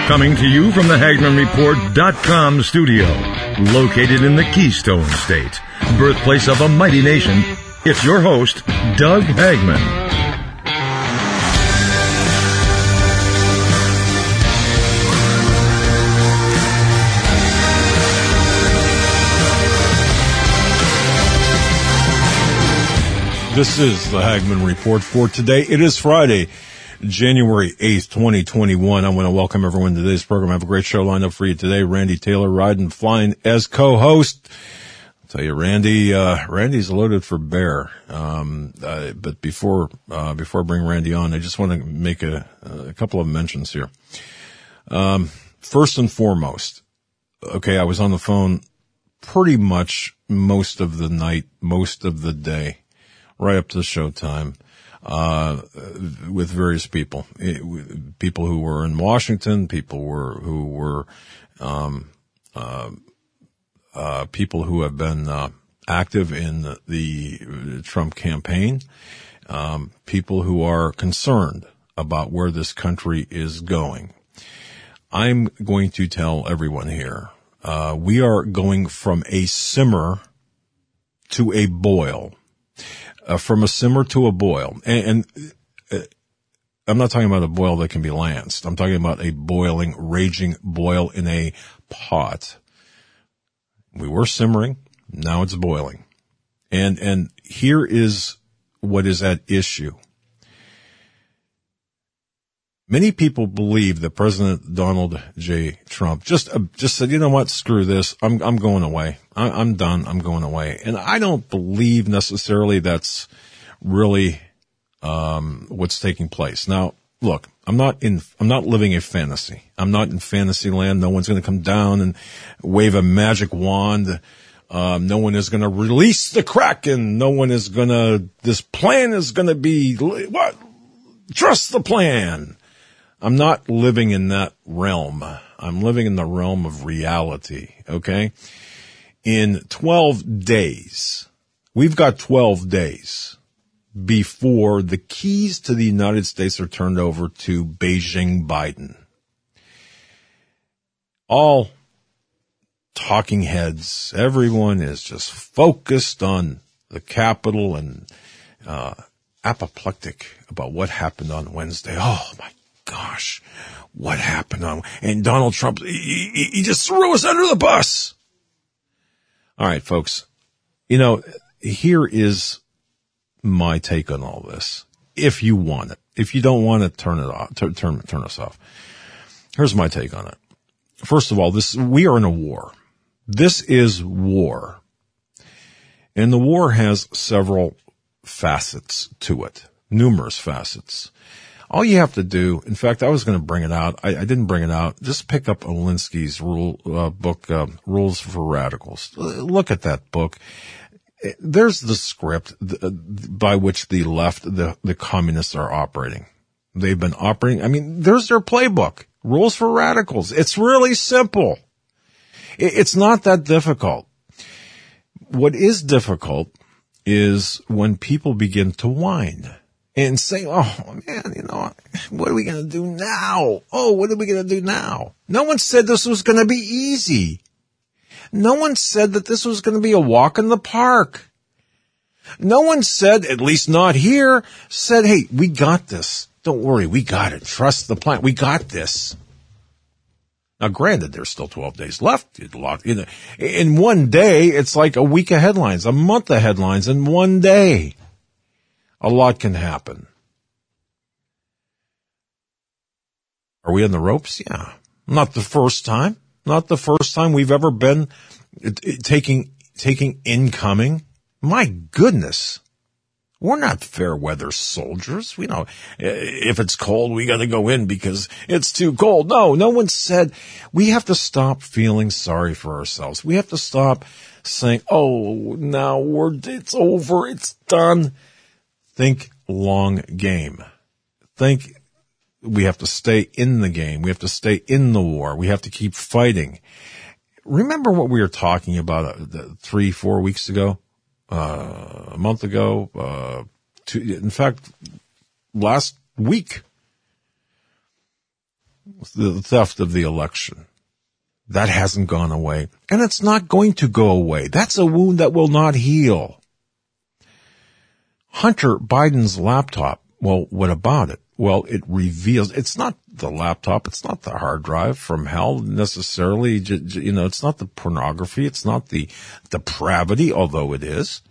Coming to you from the HagmannReport.com studio, located in the Keystone State, birthplace of a mighty nation, it's your host, Doug Hagmann. This is the Hagmann Report for today. It is Friday, January 8th, 2021. I want to welcome everyone to today's program. I have a great show lined up for you today. Randy Taylor riding, flying as co-host. I'll tell you, Randy's loaded for bear. But before I bring Randy on, I just want to make a couple of mentions here. First and foremost, okay, I was on the phone pretty much most of the night, most of the day, right up to the showtime, with various people, people who were in Washington, people who were people who have been active in the Trump campaign, people who are concerned about where this country is going. I'm going to tell everyone here, we are going from a simmer to a boil. From a simmer to a boil. And I'm not talking about a boil that can be lanced. I'm talking about a boiling, raging boil in a pot. We were simmering. Now it's boiling. And here is what is at issue. Many people believe that President Donald J. Trump just said, you know what, screw this. I'm going away. I'm done. I'm going away. And I don't believe necessarily that's really, what's taking place. Now, look, I'm not living a fantasy. I'm not in fantasy land. No one's going to come down and wave a magic wand. No one is going to release the Kraken. This plan is going to be, what? Trust the plan. I'm not living in that realm. I'm living in the realm of reality, okay? In 12 days, we've got 12 days before the keys to the United States are turned over to Beijing Biden. All talking heads, everyone is just focused on the Capitol and apoplectic about what happened on Wednesday. Oh, my gosh, what happened and Donald Trump, he just threw us under the bus. All right, folks, here is my take on all this. If you want it, if you don't want it, turn it off, turn us off. Here's my take on it. First of all, we are in a war. This is war. And the war has several facets to it, numerous facets. All you have to do, in fact, I was going to bring it out. I didn't bring it out. Just pick up Alinsky's book, Rules for Radicals. Look at that book. There's the script by which the left, the communists are operating. They've been operating. There's their playbook. Rules for Radicals. It's really simple. It's not that difficult. What is difficult is when people begin to whine and say, oh, man, what are we going to do now? Oh, what are we going to do now? No one said this was going to be easy. No one said that this was going to be a walk in the park. No one said, at least not here, said, hey, we got this. Don't worry, we got it. Trust the plan. We got this. Now, granted, there's still 12 days left. In one day, it's like a week of headlines, a month of headlines in one day. A lot can happen. Are we on the ropes? Yeah. Not the first time. Not the first time we've ever been taking incoming. My goodness. We're not fair weather soldiers. We know if it's cold, we got to go in because it's too cold. No one said we have to stop feeling sorry for ourselves. We have to stop saying, oh, now it's over. It's done. Think long game. Think we have to stay in the game. We have to stay in the war. We have to keep fighting. Remember what we were talking about 3-4 weeks ago? A month ago, in fact, last week. the theft of the election. That hasn't gone away, and it's not going to go away. That's a wound that will not heal. Hunter Biden's laptop, well, what about it? Well, it reveals, it's not the laptop, it's not the hard drive from hell necessarily, it's not the pornography, it's not the depravity, although it is.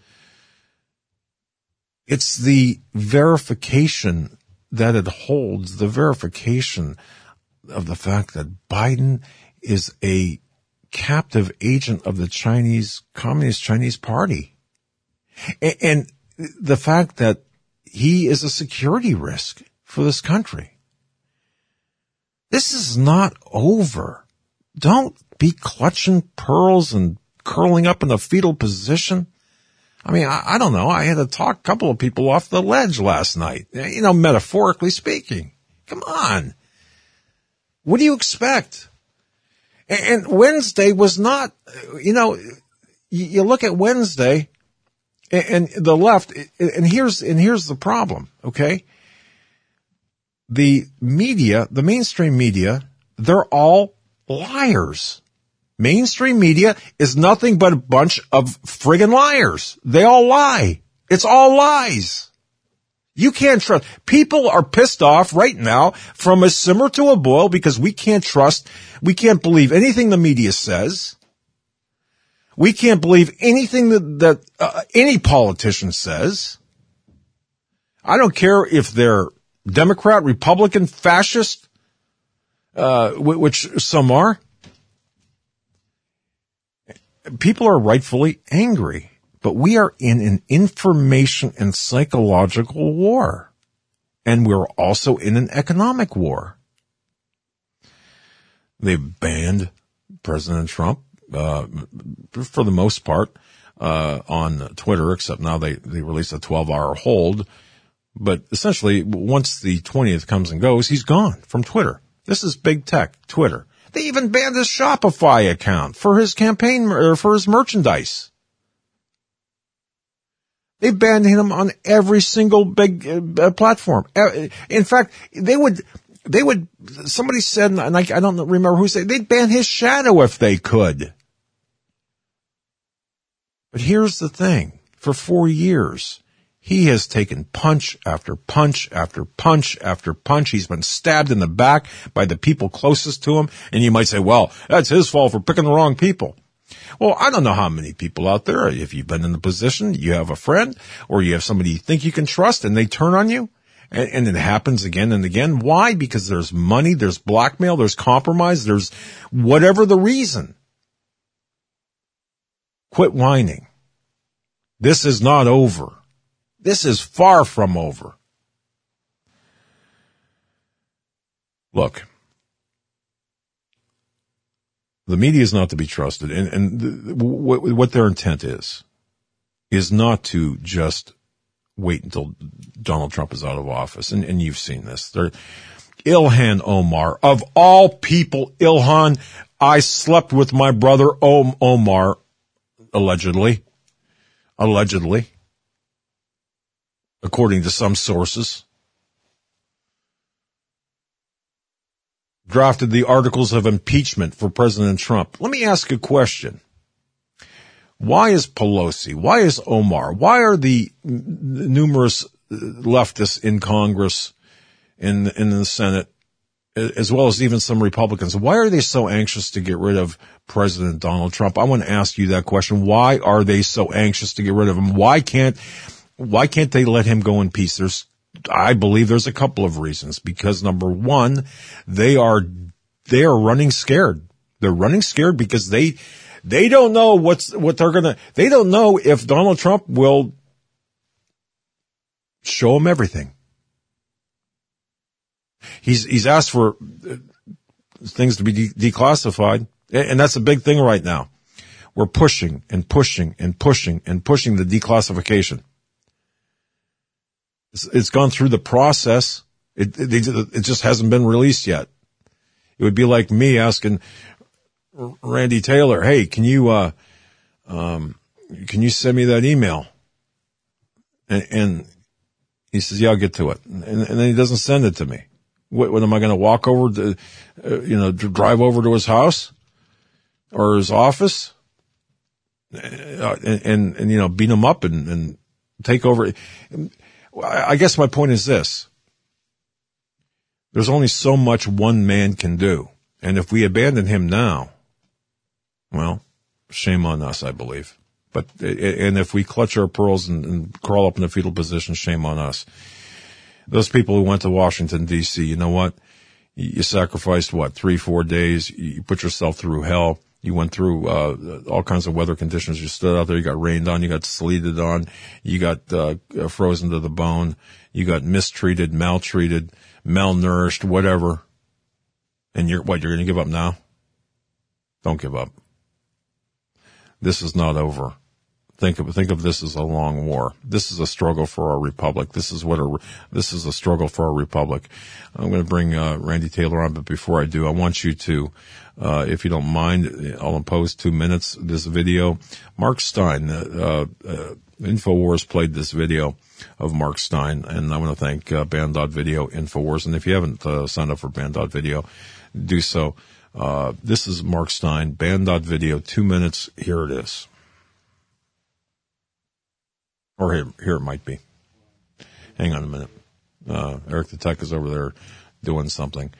It's the verification that it holds, the verification of the fact that Biden is a captive agent of the Communist Chinese Party. And the fact that he is a security risk for this country. This is not over. Don't be clutching pearls and curling up in a fetal position. I mean, I don't know. I had to talk a couple of people off the ledge last night, metaphorically speaking. Come on. What do you expect? And Wednesday was not, you look at Wednesday and the left, and here's the problem, okay? The media, the mainstream media, they're all liars. Mainstream media is nothing but a bunch of friggin' liars. They all lie. It's all lies. You can't trust. People are pissed off right now from a simmer to a boil because we can't believe anything the media says. We can't believe anything that any politician says. I don't care if they're Democrat, Republican, fascist, which some are. People are rightfully angry. But we are in an information and psychological war. And we're also in an economic war. They've banned President Trump, for the most part, on Twitter, except now they released a 12-hour hold. But essentially, once the 20th comes and goes, he's gone from Twitter. This is big tech, Twitter. They even banned his Shopify account for his campaign, or for his merchandise. They banned him on every single big platform. In fact, somebody said, and I don't remember who said, they'd ban his shadow if they could. But here's the thing. For 4 years, he has taken punch after punch after punch after punch. He's been stabbed in the back by the people closest to him. And you might say, well, that's his fault for picking the wrong people. Well, I don't know how many people out there, if you've been in the position, you have a friend or you have somebody you think you can trust and they turn on you and it happens again and again. Why? Because there's money, there's blackmail, there's compromise, there's whatever the reason. Quit whining. This is not over. This is far from over. Look. The media is not to be trusted, and what their intent is not to just wait until Donald Trump is out of office, and you've seen this. Ilhan Omar, of all people, Ilhan, I slept with my brother Omar, allegedly, according to some sources. Drafted the articles of impeachment for President Trump. Let me ask a question. Why is Pelosi? Why is Omar? Why are the numerous leftists in Congress, in the Senate, as well as even some Republicans, why are they so anxious to get rid of President Donald Trump? I want to ask you that question. Why are they so anxious to get rid of him? Why can't they let him go in peace? I believe there's a couple of reasons. Because number one, they are running scared. They're running scared because they don't know they don't know if Donald Trump will show them everything. He's asked for things to be declassified, and that's a big thing right now. We're pushing and pushing and pushing and pushing the declassification. It's gone through the process. It just hasn't been released yet. It would be like me asking Randy Taylor, "Hey, can you send me that email?" And he says, "Yeah, I'll get to it." And then he doesn't send it to me. What am I going to walk over to, drive over to his house or his office and beat him up and take over? I guess my point is this. There's only so much one man can do. And if we abandon him now, well, shame on us, I believe. And if we clutch our pearls and crawl up in the fetal position, shame on us. Those people who went to Washington, D.C., you know what? You sacrificed, 3-4 days. You put yourself through hell. You went through all kinds of weather conditions. You stood out there. You got rained on. You got sleeted on. You got frozen to the bone. You got mistreated, maltreated, malnourished, whatever. And you're going to give up now? Don't give up. This is not over. Think of this as a long war. This is a struggle for our republic. This is a struggle for our republic. I'm going to bring Randy Taylor on, but before I do, I want you to, if you don't mind, I'll impose 2 minutes. This video, Mark Steyn, InfoWars played this video of Mark Steyn, and I want to thank Band.video, InfoWars. And if you haven't signed up for Band.video, do so. This is Mark Steyn, Band.video, 2 minutes. Here it is. Or here it might be. Hang on a minute. Eric the Tech is over there doing something.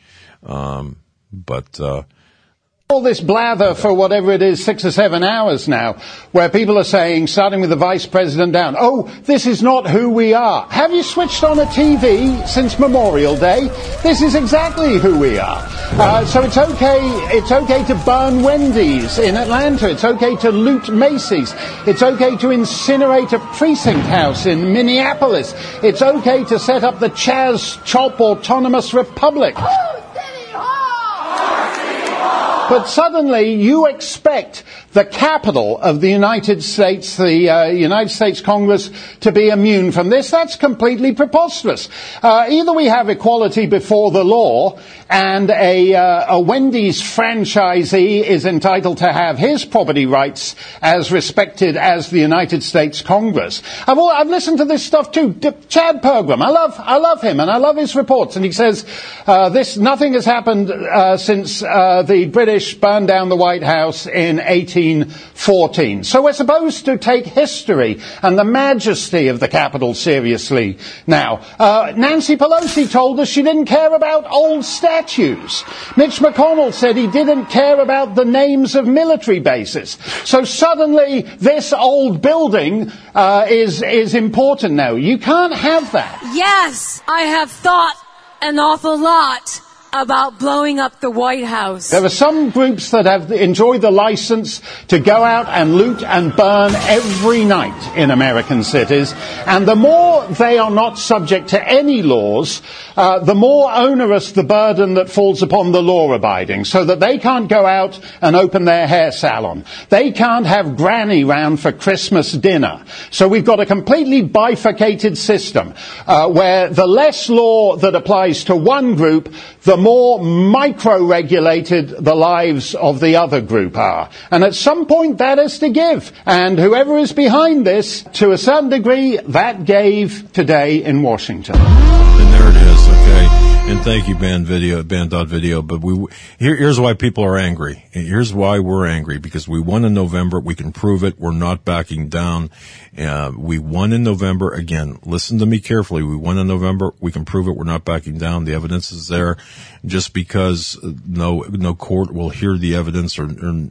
All this blather for whatever it is, 6 or 7 hours now, where people are saying, starting with the vice president down, oh, this is not who we are. Have you switched on a TV since Memorial Day? This is exactly who we are. So it's okay to burn Wendy's in Atlanta. It's okay to loot Macy's. It's okay to incinerate a precinct house in Minneapolis. It's okay to set up the Chaz Chop Autonomous Republic. But suddenly you expect the capital of the United States, the United States Congress, to be immune from this. That's completely preposterous. Either we have equality before the law and a Wendy's franchisee is entitled to have his property rights as respected as the United States Congress. I've listened to this stuff too. Chad Pergram, I love him and I love his reports. And he says nothing has happened since the British burned down the White House in 1814. So we're supposed to take history and the majesty of the Capitol seriously now. Nancy Pelosi told us she didn't care about old statues. Mitch McConnell said he didn't care about the names of military bases. So suddenly this old building is important now. You can't have that. Yes, I have thought an awful lot about blowing up the White House. There are some groups that have enjoyed the license to go out and loot and burn every night in American cities, and the more they are not subject to any laws, the more onerous the burden that falls upon the law-abiding, so that they can't go out and open their hair salon. They can't have granny round for Christmas dinner. So we've got a completely bifurcated system, where the less law that applies to one group, the more micro-regulated the lives of the other group are. And at some point that is to give. And whoever is behind this, to a certain degree, that gave today in Washington. And there it is, okay. And thank you, Band.video. But here's why people are angry. Here's why we're angry. Because we won in November. We can prove it. We're not backing down. We won in November. Again, listen to me carefully. We won in November. We can prove it. We're not backing down. The evidence is there. Just because no court will hear the evidence or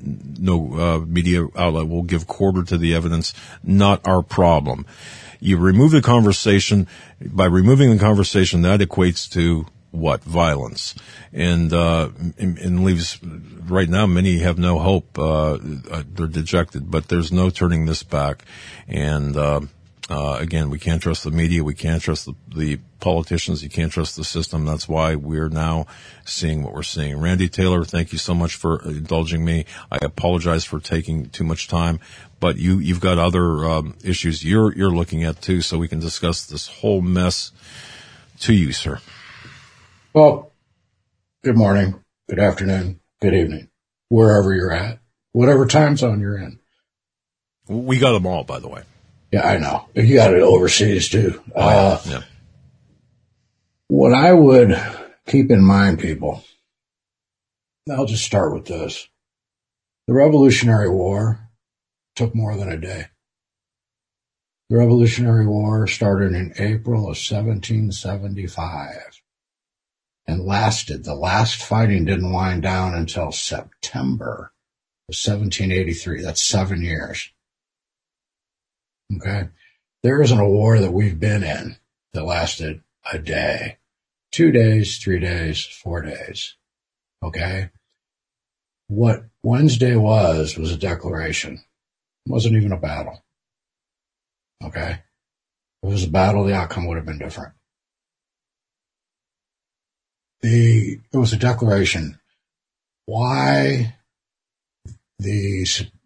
no media outlet will give quarter to the evidence, not our problem. You remove the conversation. By removing the conversation, that equates to what? Violence. And leaves, right now, many have no hope. They're dejected, but there's no turning this back. And, again, we can't trust the media. We can't trust the politicians. You can't trust the system. That's why we're now seeing what we're seeing. Randy Taylor, thank you so much for indulging me. I apologize for taking too much time, but you've got other issues you're looking at too, so we can discuss this whole mess. To you, sir. Well, good morning, good afternoon, good evening, wherever you're at, whatever time zone you're in. We got them all, by the way. Yeah, I know. You got it overseas too. Yeah. What I would keep in mind, people, I'll just start with this. The Revolutionary War took more than a day. The Revolutionary War started in April of 1775 and lasted. The last fighting didn't wind down until September of 1783. That's 7 years. Okay? There isn't a war that we've been in that lasted a day, 2 days, 3 days, 4 days. Okay? What Wednesday was a declaration. It wasn't even a battle. Okay? If it was a battle, the outcome would have been different. It was a declaration. Why the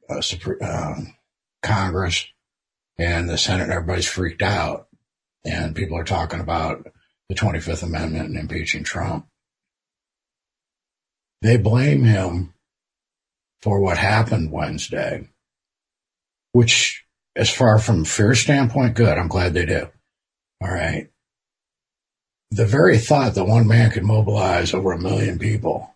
Congress and the Senate and everybody's freaked out, and people are talking about the 25th Amendment and impeaching Trump. They blame him for what happened Wednesday, which, as far from a fear standpoint, good. I'm glad they do. All right. The very thought that one man could mobilize over 1 million people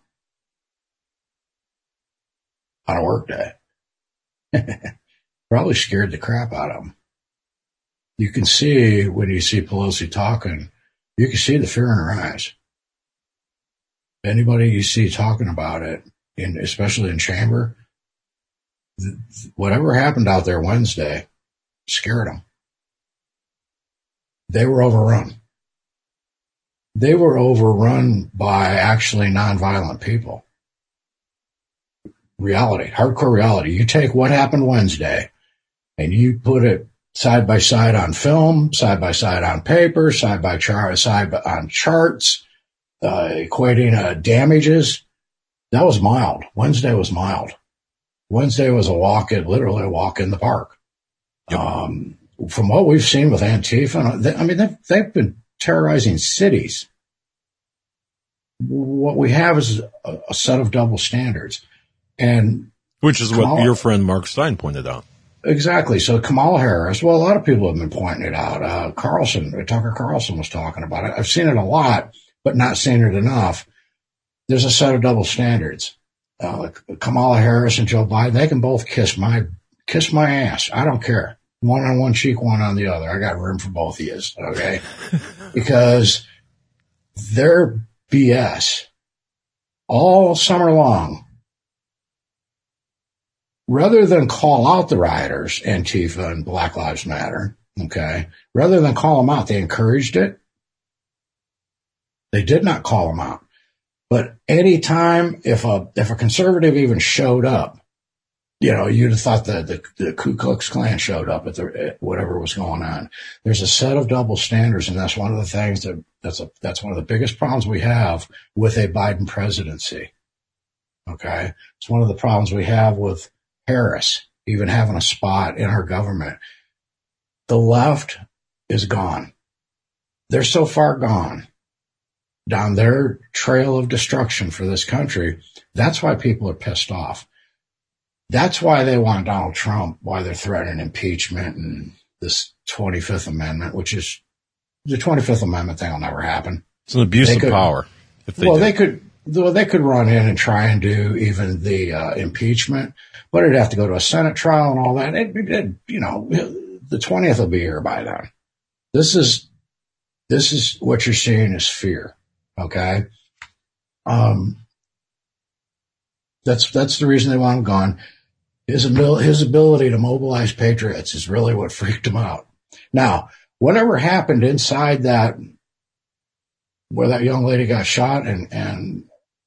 on a work day probably scared the crap out of him. You can see when you see Pelosi talking, you can see the fear in her eyes. Anybody you see talking about it, especially in chamber, whatever happened out there Wednesday scared them. They were overrun. They were overrun by actually nonviolent people. Reality, hardcore reality. You take what happened Wednesday and you put it side by side on film, side by side on paper, side on charts, equating damages. That was mild. Wednesday was mild. Wednesday was literally a walk in the park. Yep. From what we've seen with Antifa, they've been terrorizing cities. What we have is a set of double standards. And which is what your friend Mark Stein pointed out. Exactly. So Kamala Harris, well, a lot of people have been pointing it out. Tucker Carlson was talking about it. I've seen it a lot, but not seen it enough. There's a set of double standards. Kamala Harris and Joe Biden, they can both kiss my ass. I don't care. One on one cheek, one on the other. I got room for both of you. Okay. Because they're BS all summer long. Rather than call out the rioters, Antifa and Black Lives Matter, okay, rather than call them out, they encouraged it. They did not call them out. But any time if a conservative even showed up, you'd have thought that the Ku Klux Klan showed up at whatever was going on. There's a set of double standards, and that's one of the things that's one of the biggest problems we have with a Biden presidency. Okay, it's one of the problems we have with Harris even having a spot in our government. The left is gone. They're so far gone down their trail of destruction for this country. That's why people are pissed off. That's why they want Donald Trump, why they're threatening impeachment and this 25th Amendment, which is the 25th Amendment thing will never happen. It's an abuse of power. They could run in and try and do even the impeachment, but it'd have to go to a Senate trial and all that. The 20th will be here by then. This is what you're seeing is fear. Okay. That's the reason they want him gone. His ability to mobilize patriots is really what freaked him out. Now, whatever happened inside that, where that young lady got shot, and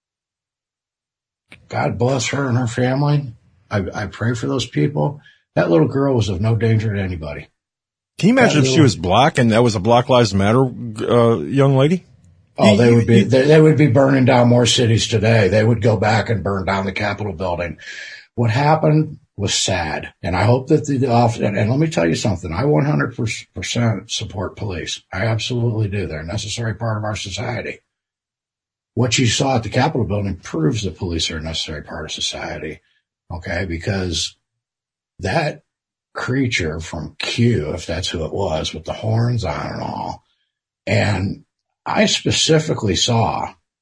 God bless her and her family. I pray for those people. That little girl was of no danger to anybody. Can you imagine if she was black and that was a Black Lives Matter young lady? Oh, they would be burning down more cities today. They would go back and burn down the Capitol building. What happened was sad, and I hope that and let me tell you something. I 100% support police. I absolutely do. They're a necessary part of our society. What you saw at the Capitol building proves that police are a necessary part of society. Okay, because that creature from Q, if that's who it was, with the horns on and all, and I specifically saw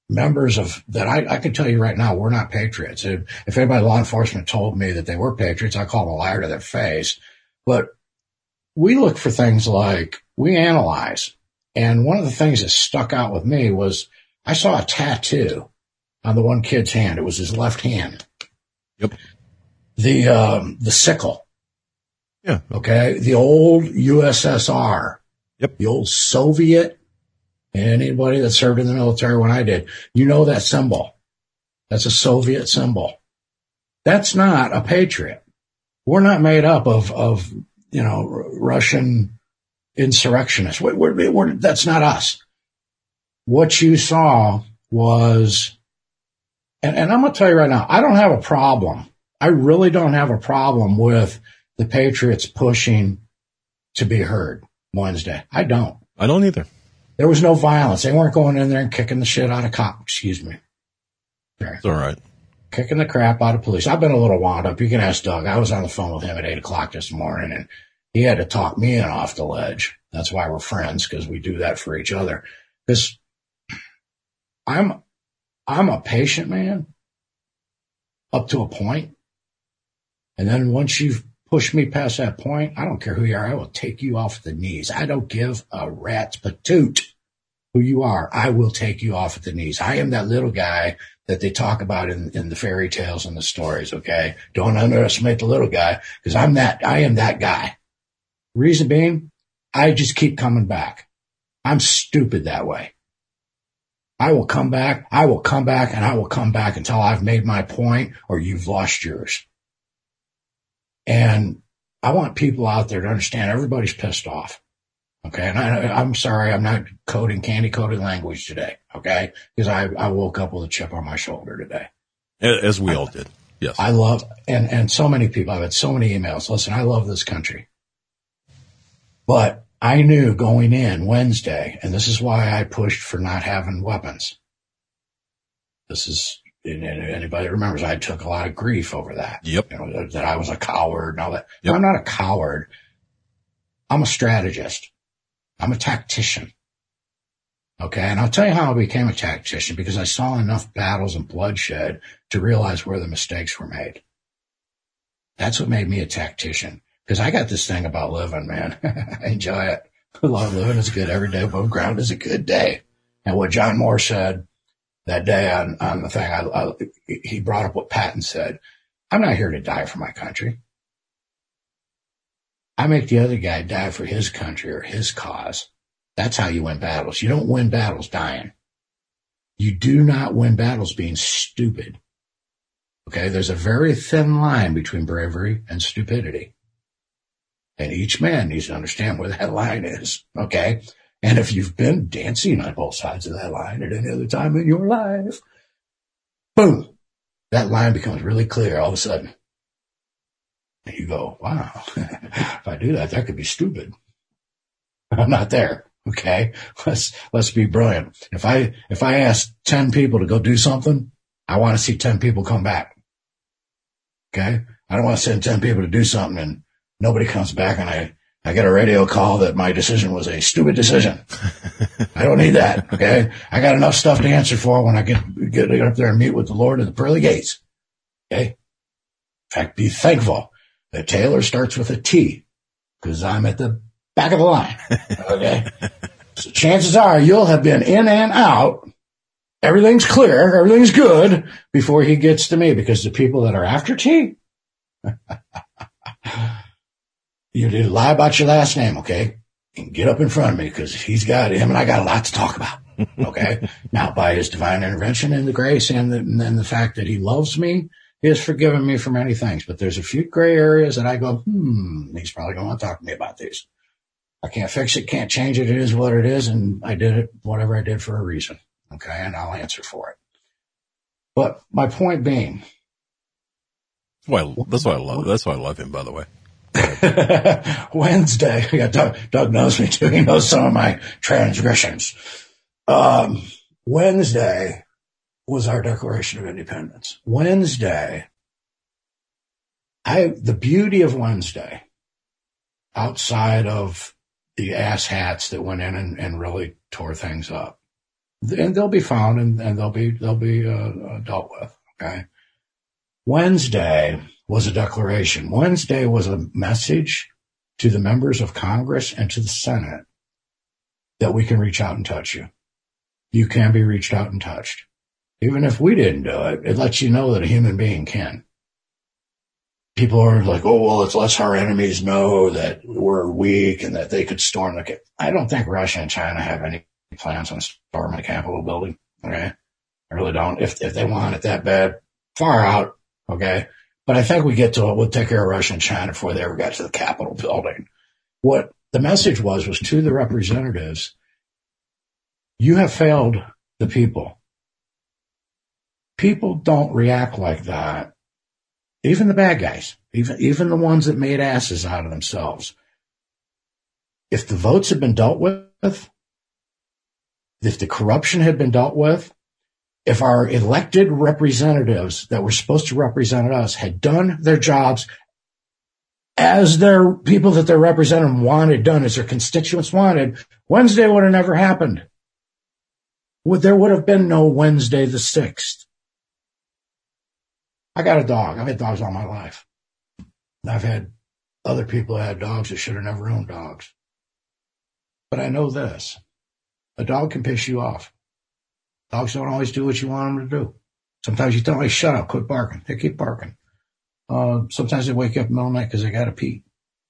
members of that, I can tell you right now, we're not patriots. If anybody law enforcement told me that they were patriots, I call them a liar to their face. But we look for things like, we analyze. And one of the things that stuck out with me was I saw a tattoo on the one kid's hand. It was his left hand. Yep. The sickle. Yeah. Okay. The old USSR. Yep. The old Soviet. Anybody that served in the military when I did, you know that symbol. That's a Soviet symbol. That's not a patriot. We're not made up of Russian insurrectionists. That's not us. What you saw was, and I'm going to tell you right now, I don't have a problem. I really don't have a problem with the Patriots pushing to be heard Wednesday. I don't. I don't either. There was no violence. They weren't going in there and kicking the shit out of cops. Excuse me. Okay. It's all right. Kicking the crap out of police. I've been a little wound up. You can ask Doug. I was on the phone with him at 8:00 this morning, and he had to talk me in off the ledge. That's why we're friends, because we do that for each other. Because I'm a patient man up to a point. And then once you've pushed me past that point, I don't care who you are. I will take you off the knees. I don't give a rat's patoot who you are. I will take you off at the knees. I am that little guy that they talk about in the fairy tales and the stories. Okay. Don't underestimate the little guy, because I am that guy. Reason being, I just keep coming back. I'm stupid that way. I will come back, and I will come back until I've made my point or you've lost yours. And I want people out there to understand everybody's pissed off. Okay. And I'm sorry, I'm not candy coded language today. Okay. Because I woke up with a chip on my shoulder today. As we all did. Yes. I love, and so many people, I've had so many emails. Listen, I love this country. But I knew going in Wednesday, and this is why I pushed for not having weapons. This is, anybody remembers, I took a lot of grief over that. Yep. That I was a coward and all that. Yep. I'm not a coward. I'm a strategist. I'm a tactician. Okay. And I'll tell you how I became a tactician, because I saw enough battles and bloodshed to realize where the mistakes were made. That's what made me a tactician. Because I got this thing about living, man. I enjoy it. A lot of living is good. Every day above ground is a good day. And what John Moore said that day on the thing, he brought up what Patton said. I'm not here to die for my country. I make the other guy die for his country or his cause. That's how you win battles. You don't win battles dying. You do not win battles being stupid. Okay, there's a very thin line between bravery and stupidity. And each man needs to understand where that line is, okay? And if you've been dancing on both sides of that line at any other time in your life, boom, that line becomes really clear all of a sudden. And you go, wow, if I do that, that could be stupid. I'm not there, okay? Let's be brilliant. If I ask 10 people to go do something, I want to see 10 people come back, okay? I don't want to send 10 people to do something and nobody comes back, and I get a radio call that my decision was a stupid decision. I don't need that, okay? I got enough stuff to answer for when I get up there and meet with the Lord at the pearly gates, okay? In fact, be thankful that Taylor starts with a T, because I'm at the back of the line, okay? So chances are you'll have been in and out. Everything's clear, everything's good before he gets to me, because the people that are after T, you need to lie about your last name, okay? And get up in front of me, because him and I got a lot to talk about, okay? Now, by his divine intervention and the grace and the fact that he loves me, he has forgiven me for many things. But there's a few gray areas that I go, he's probably going to want to talk to me about these. I can't fix it, can't change it. It is what it is, and I did it, whatever I did, for a reason, okay? And I'll answer for it. But my point being, that's why I love him, by the way. Wednesday, Doug knows me too. He knows some of my transgressions. Wednesday was our Declaration of Independence. Wednesday, the beauty of Wednesday, outside of the ass hats that went in and really tore things up, And they'll be found and they'll be dealt with. Okay. Wednesday was a declaration. Wednesday was a message to the members of Congress and to the Senate that we can reach out and touch you. You can be reached out and touched. Even if we didn't do it, it lets you know that a human being can. People are like, oh, well, it lets our enemies know that we're weak and that they could storm the... I don't think Russia and China have any plans on storming the Capitol building. Okay. I really don't. If they want it that bad, far out. Okay. But I think we get to it. We'll take care of Russia and China before they ever got to the Capitol building. What the message was to the representatives, you have failed the people. People don't react like that. Even the bad guys, even the ones that made asses out of themselves. If the votes had been dealt with, if the corruption had been dealt with, if our elected representatives that were supposed to represent us had done their jobs as their people that they're representing wanted done, as their constituents wanted, Wednesday would have never happened. There would have been no Wednesday the 6th. I got a dog. I've had dogs all my life. I've had other people that had dogs that should have never owned dogs. But I know this. A dog can piss you off. Dogs don't always do what you want them to do. Sometimes you tell them, hey, shut up, quit barking. They keep barking. Sometimes they wake up in the middle of the night because they got to pee.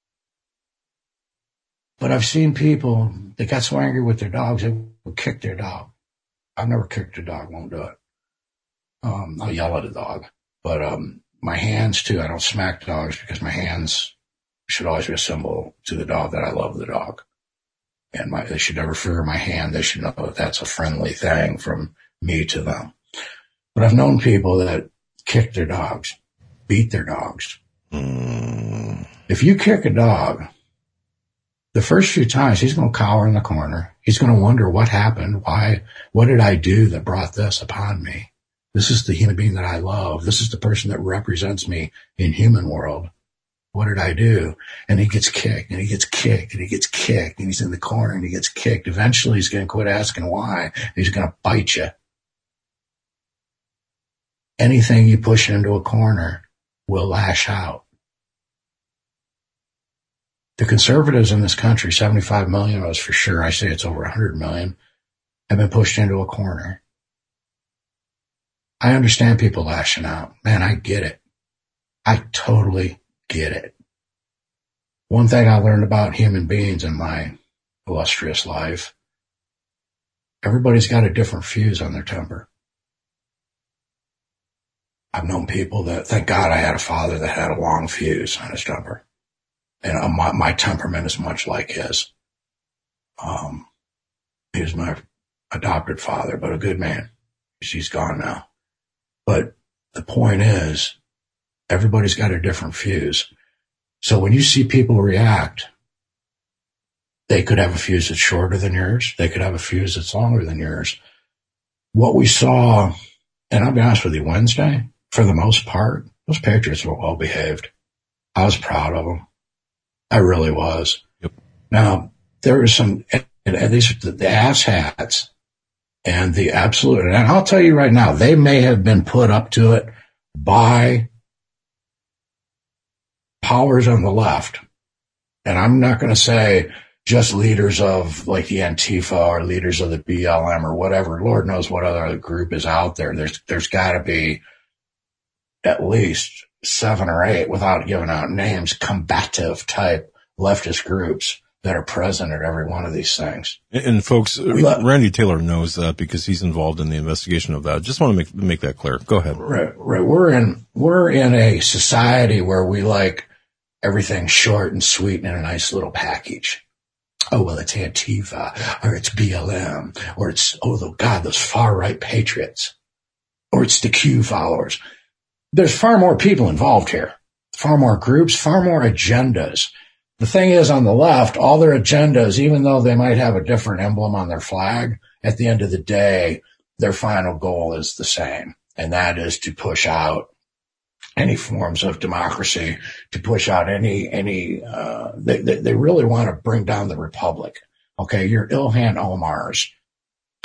But I've seen people that got so angry with their dogs, they would kick their dog. I've never kicked a dog, won't do it. I'll yell at a dog. But my hands, too, I don't smack dogs because my hands should always be a symbol to the dog that I love the dog. And they should never fear my hand. They should know that that's a friendly thing from me to them. But I've known people that kick their dogs, beat their dogs. If you kick a dog, the first few times he's going to cower in the corner. He's going to wonder what happened. Why? What did I do that brought this upon me? This is the human being that I love. This is the person that represents me in human world. What did I do? And he gets kicked and he gets kicked and he gets kicked and he's in the corner and he gets kicked. Eventually he's going to quit asking why. He's going to bite you. Anything you push into a corner will lash out. The conservatives in this country, 75 million of us for sure, I say it's over 100 million, have been pushed into a corner. I understand people lashing out. Man, I get it. I totally get it. One thing I learned about human beings in my illustrious life, everybody's got a different fuse on their temper. I've known people that, thank God I had a father that had a long fuse on his temper. And my temperament is much like his. He was my adopted father, but a good man. He's gone now. But the point is, everybody's got a different fuse. So when you see people react, they could have a fuse that's shorter than yours. They could have a fuse that's longer than yours. What we saw, and I'll be honest with you, Wednesday, for the most part, those Patriots were well behaved. I was proud of them. I really was. Yep. Now, there was some, and these are the asshats and the absolute, and I'll tell you right now, they may have been put up to it by powers on the left. And I'm not going to say just leaders of like the Antifa or leaders of the BLM or whatever. Lord knows what other group is out there. There's got to be at least 7 or 8, without giving out names, combative type leftist groups that are present at every one of these things. And folks, Randy Taylor knows that because he's involved in the investigation of that. Just want to make that clear. Go ahead. Right. We're in a society where we like everything short and sweet and in a nice little package. Oh, well, it's Antifa, or it's BLM, or it's, oh, God, those far-right patriots, or it's the Q followers. There's far more people involved here, far more groups, far more agendas. The thing is, on the left, all their agendas, even though they might have a different emblem on their flag, at the end of the day, their final goal is the same, and that is to push out any forms of democracy, to push out they really want to bring down the republic. Okay, your Ilhan Omar's,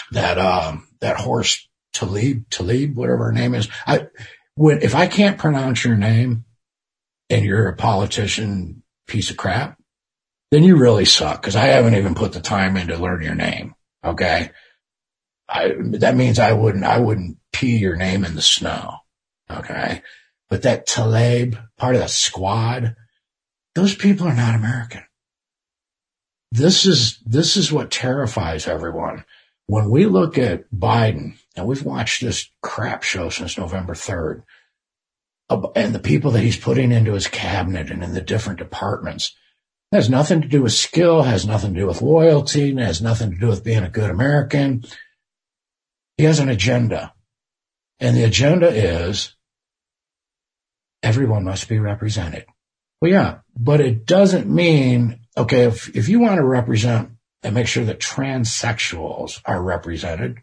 that horse Talib, whatever her name is. If I can't pronounce your name and you're a politician piece of crap, then you really suck, because I haven't even put the time in to learn your name. Okay. That means I wouldn't pee your name in the snow. Okay. But that Talib, part of that squad, those people are not American. This is what terrifies everyone. When we look at Biden, and we've watched this crap show since November 3rd, and the people that he's putting into his cabinet and in the different departments, it has nothing to do with skill, has nothing to do with loyalty, and has nothing to do with being a good American. He has an agenda. And the agenda is everyone must be represented. Well, yeah, but it doesn't mean, okay, if you want to represent and make sure that transsexuals are represented,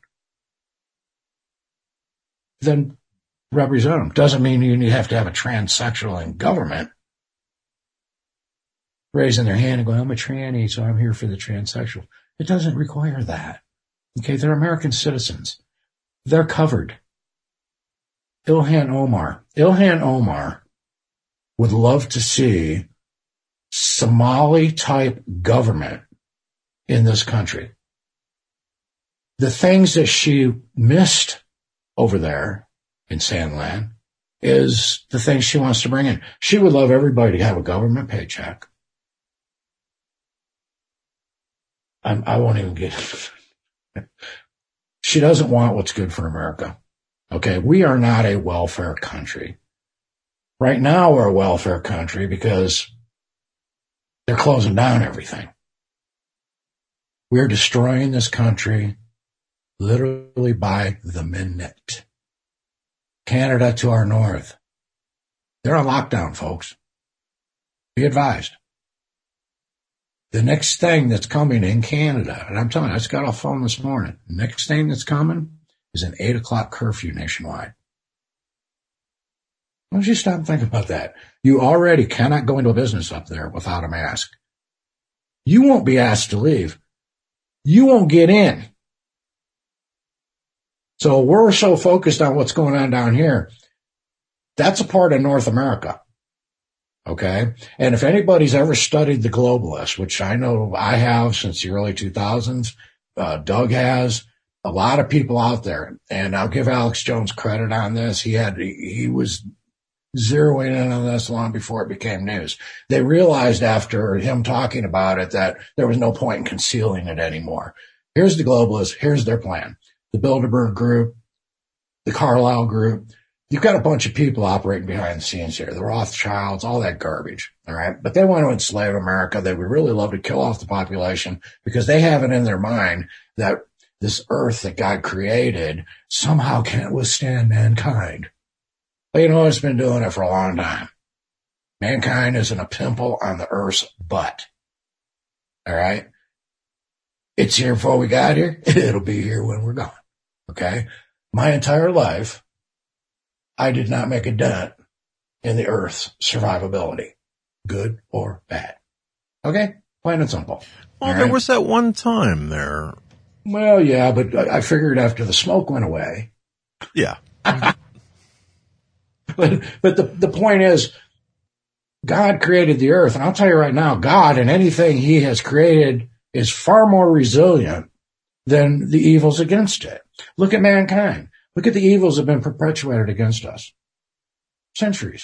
then represent them. Doesn't mean you have to have a transsexual in government raising their hand and going, I'm a tranny, so I'm here for the transsexual. It doesn't require that. Okay, they're American citizens. They're covered. Ilhan Omar would love to see Somali-type government in this country. The things that she missed over there in Sandland is the things she wants to bring in. She would love everybody to have a government paycheck. I won't even get it. She doesn't want what's good for America. Okay, we are not a welfare country. Right now we're a welfare country because they're closing down everything. We're destroying this country literally by the minute. Canada to our north. They're on lockdown, folks. Be advised. The next thing that's coming in Canada, and I'm telling you, I just got off the phone this morning. The next thing that's coming is an 8:00 curfew nationwide. Why don't you stop and think about that? You already cannot go into a business up there without a mask. You won't be asked to leave. You won't get in. So we're so focused on what's going on down here. That's a part of North America. Okay. And if anybody's ever studied the globalists, which I know I have since the early 2000s, Doug has, a lot of people out there, and I'll give Alex Jones credit on this. He was zeroing in on this long before it became news. They realized after him talking about it that there was no point in concealing it anymore. Here's the globalists. Here's their plan. The Bilderberg Group, the Carlyle Group. You've got a bunch of people operating behind the scenes here. The Rothschilds, all that garbage. All right. But they want to enslave America. They would really love to kill off the population because they have it in their mind that this earth that God created somehow can't withstand mankind. Well, you know, it's been doing it for a long time. Mankind isn't a pimple on the earth's butt. All right. It's here before we got here. It'll be here when we're gone. Okay. My entire life, I did not make a dent in the earth's survivability, good or bad. Okay? Plain and simple. Well, there was that one time there. Well, yeah, but I figured after the smoke went away. Yeah. But the point is, God created the earth. And I'll tell you right now, God and anything he has created is far more resilient than the evils against it. Look at mankind. Look at the evils that have been perpetuated against us. Centuries.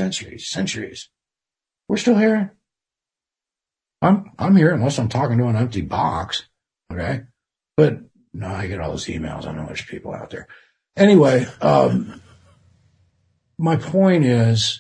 We're still here. I'm here unless I'm talking to an empty box. Okay. But no, I get all those emails. I know there's people out there. Anyway, my point is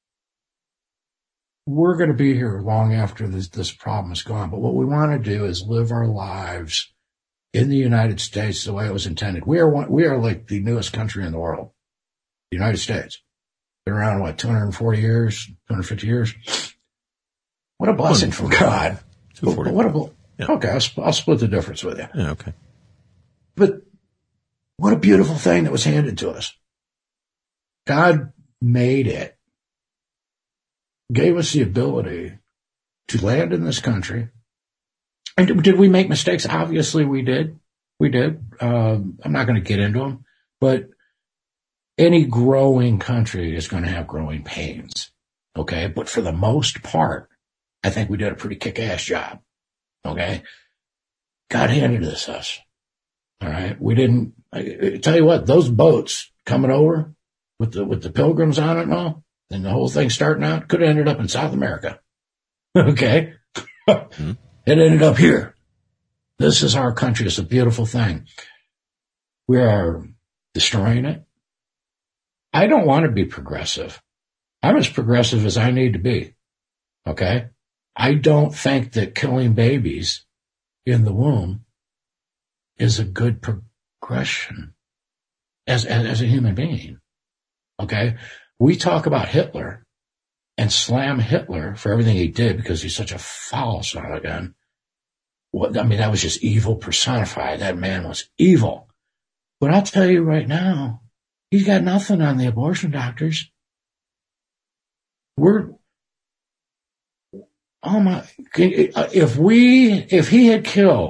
we're going to be here long after this problem is gone. But what we want to do is live our lives in the United States the way it was intended. We are like the newest country in the world. The United States. Been around, 240 years, 250 years? What a blessing from God. 240. Okay, I'll split the difference with you. Yeah, okay. But what a beautiful thing that was handed to us. God made it, gave us the ability to land in this country. And did we make mistakes? Obviously we did. We did. I'm not going to get into them, but any growing country is going to have growing pains. Okay. But for the most part, I think we did a pretty kick-ass job. Okay. God handed this us. All right. We didn't, I tell you what, those boats coming over with the pilgrims on it and all, and the whole thing starting out could have ended up in South America. Okay. It ended up here. This is our country. It's a beautiful thing. We are destroying it. I don't want to be progressive. I'm as progressive as I need to be. Okay. I don't think that killing babies in the womb is a good progression as a human being. Okay. We talk about Hitler and slam Hitler for everything he did because he's such a foul son of a gun. I mean, that was just evil personified. That man was evil. But I'll tell you right now, he's got nothing on the abortion doctors. If he had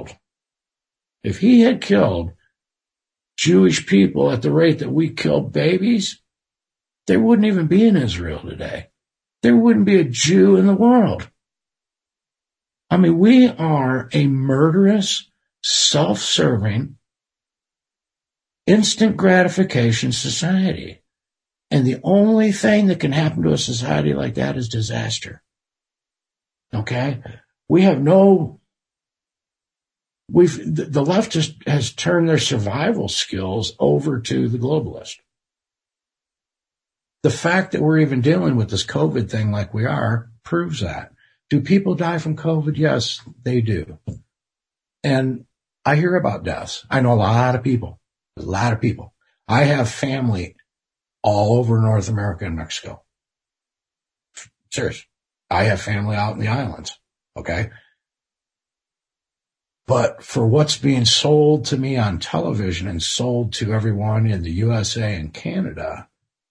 killed Jewish people at the rate that we kill babies, there wouldn't even be in Israel today. There wouldn't be a Jew in the world. I mean, we are a murderous, self-serving, instant gratification society. And the only thing that can happen to a society like that is disaster. Okay? The left has turned their survival skills over to the globalist. The fact that we're even dealing with this COVID thing like we are proves that. Do people die from COVID? Yes, they do. And I hear about deaths. I know a lot of people. I have family all over North America and Mexico. Serious. I have family out in the islands. Okay. But for what's being sold to me on television and sold to everyone in the USA and Canada,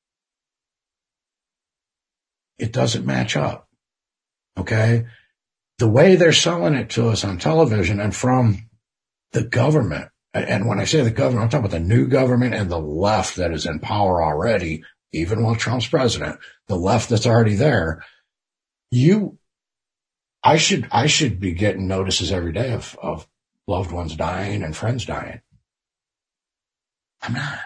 it doesn't match up. Okay. The way they're selling it to us on television and from the government, and when I say the government, I'm talking about the new government and the left that is in power already, even while Trump's president, the left that's already there. I should be getting notices every day of loved ones dying and friends dying. I'm not.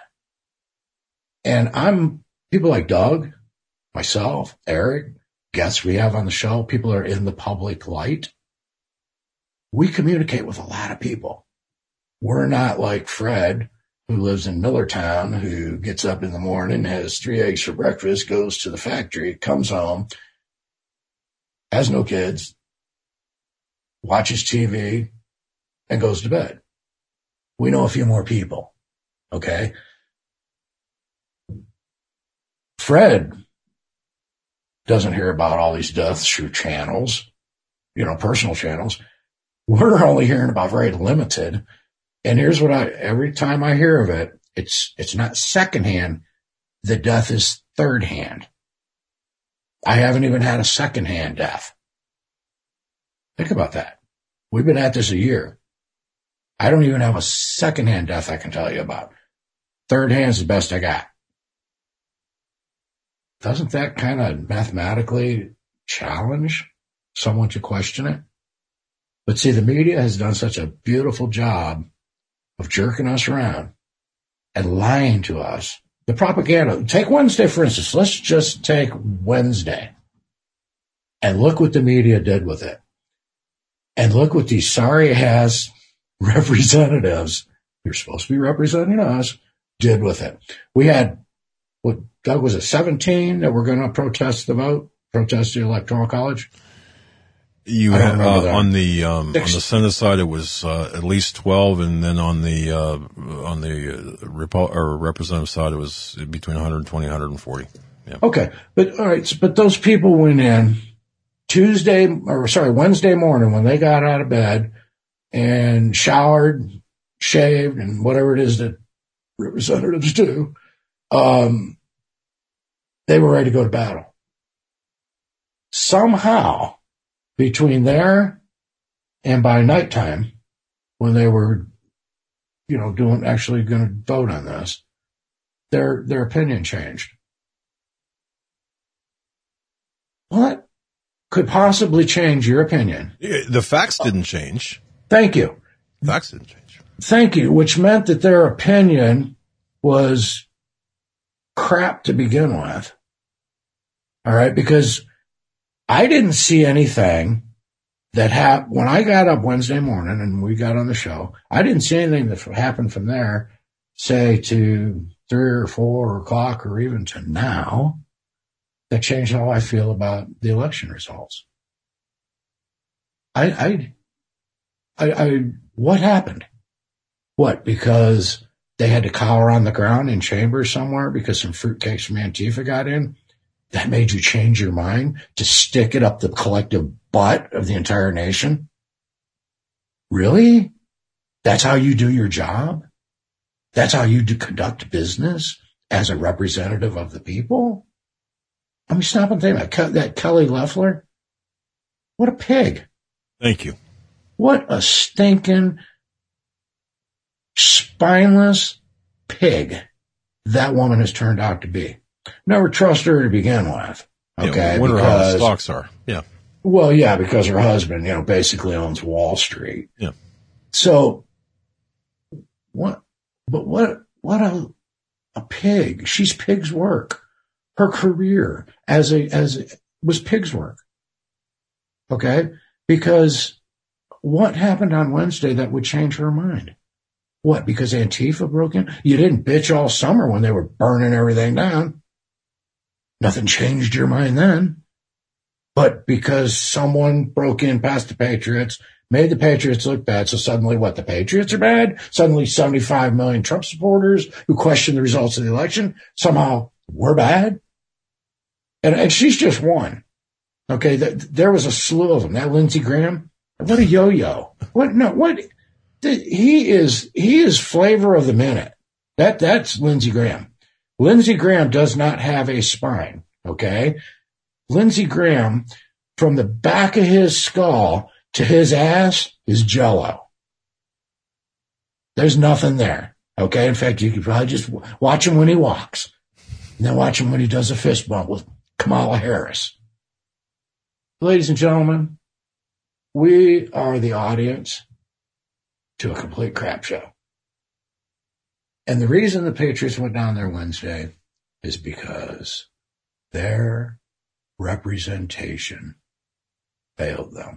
And people like Doug, myself, Eric, guests we have on the show, people are in the public light. We communicate with a lot of people. We're not like Fred, who lives in Millertown, who gets up in the morning, has 3 eggs for breakfast, goes to the factory, comes home, has no kids, watches TV, and goes to bed. We know a few more people. Okay. Fred doesn't hear about all these deaths through channels, personal channels. We're only hearing about very limited. And here's what every time I hear of it, it's not secondhand. The death is third hand. I haven't even had a secondhand death. Think about that. We've been at this a year. I don't even have a secondhand death I can tell you about. Third hand's the best I got. Doesn't that kind of mathematically challenge someone to question it? But see, the media has done such a beautiful job of jerking us around and lying to us. The propaganda. Take Wednesday, for instance. Let's just take Wednesday and look what the media did with it. And look what these sorry-ass representatives, who are supposed to be representing us, did with it. We had, Doug, was it 17 that were going to protest the vote, protest the Electoral College? You had on the Senate side, it was at least 12, and then on the representative side, it was between 120 and 140. Yeah. Okay, but all right, but those people went in Wednesday morning when they got out of bed and showered, shaved, and whatever it is that representatives do. They were ready to go to battle. Somehow, between there and by nighttime, when they were actually going to vote on this, their opinion changed. What could possibly change your opinion? The facts didn't change. Thank you. Facts didn't change. Thank you, which meant that their opinion was crap to begin with. All right, because I didn't see anything that happened when I got up Wednesday morning and we got on the show. I didn't see anything that happened from there, say to 3 or 4 o'clock or even to now, that changed how I feel about the election results. What happened? What? Because they had to cower on the ground in chambers somewhere because some fruitcakes from Antifa got in? That made you change your mind to stick it up the collective butt of the entire nation? Really? That's how you do your job? That's how you conduct business as a representative of the people? I mean, stop and think about that Kelly Loeffler. What a pig. Thank you. What a stinking, spineless pig that woman has turned out to be. Never trust her to begin with. Okay. Yeah, wonder how the stocks are. Yeah. Well, yeah, because her husband, basically owns Wall Street. Yeah. So what a pig. She's pig's work. Her career was pig's work. Okay. Because what happened on Wednesday that would change her mind? What? Because Antifa broke in? You didn't bitch all summer when they were burning everything down. Nothing changed your mind then. But because someone broke in past the Patriots, made the Patriots look bad, so suddenly what? The Patriots are bad? Suddenly 75 million Trump supporters who question the results of the election somehow were bad? And she's just one. Okay, there was a slew of them. That Lindsey Graham, what a yo-yo. He is flavor of the minute. That's Lindsey Graham. Lindsey Graham does not have a spine, okay? Lindsey Graham, from the back of his skull to his ass, is Jell-O. There's nothing there, okay? In fact, you could probably just watch him when he walks, and then watch him when he does a fist bump with Kamala Harris. Ladies and gentlemen, we are the audience to a complete crap show. And the reason the Patriots went down there Wednesday is because their representation failed them.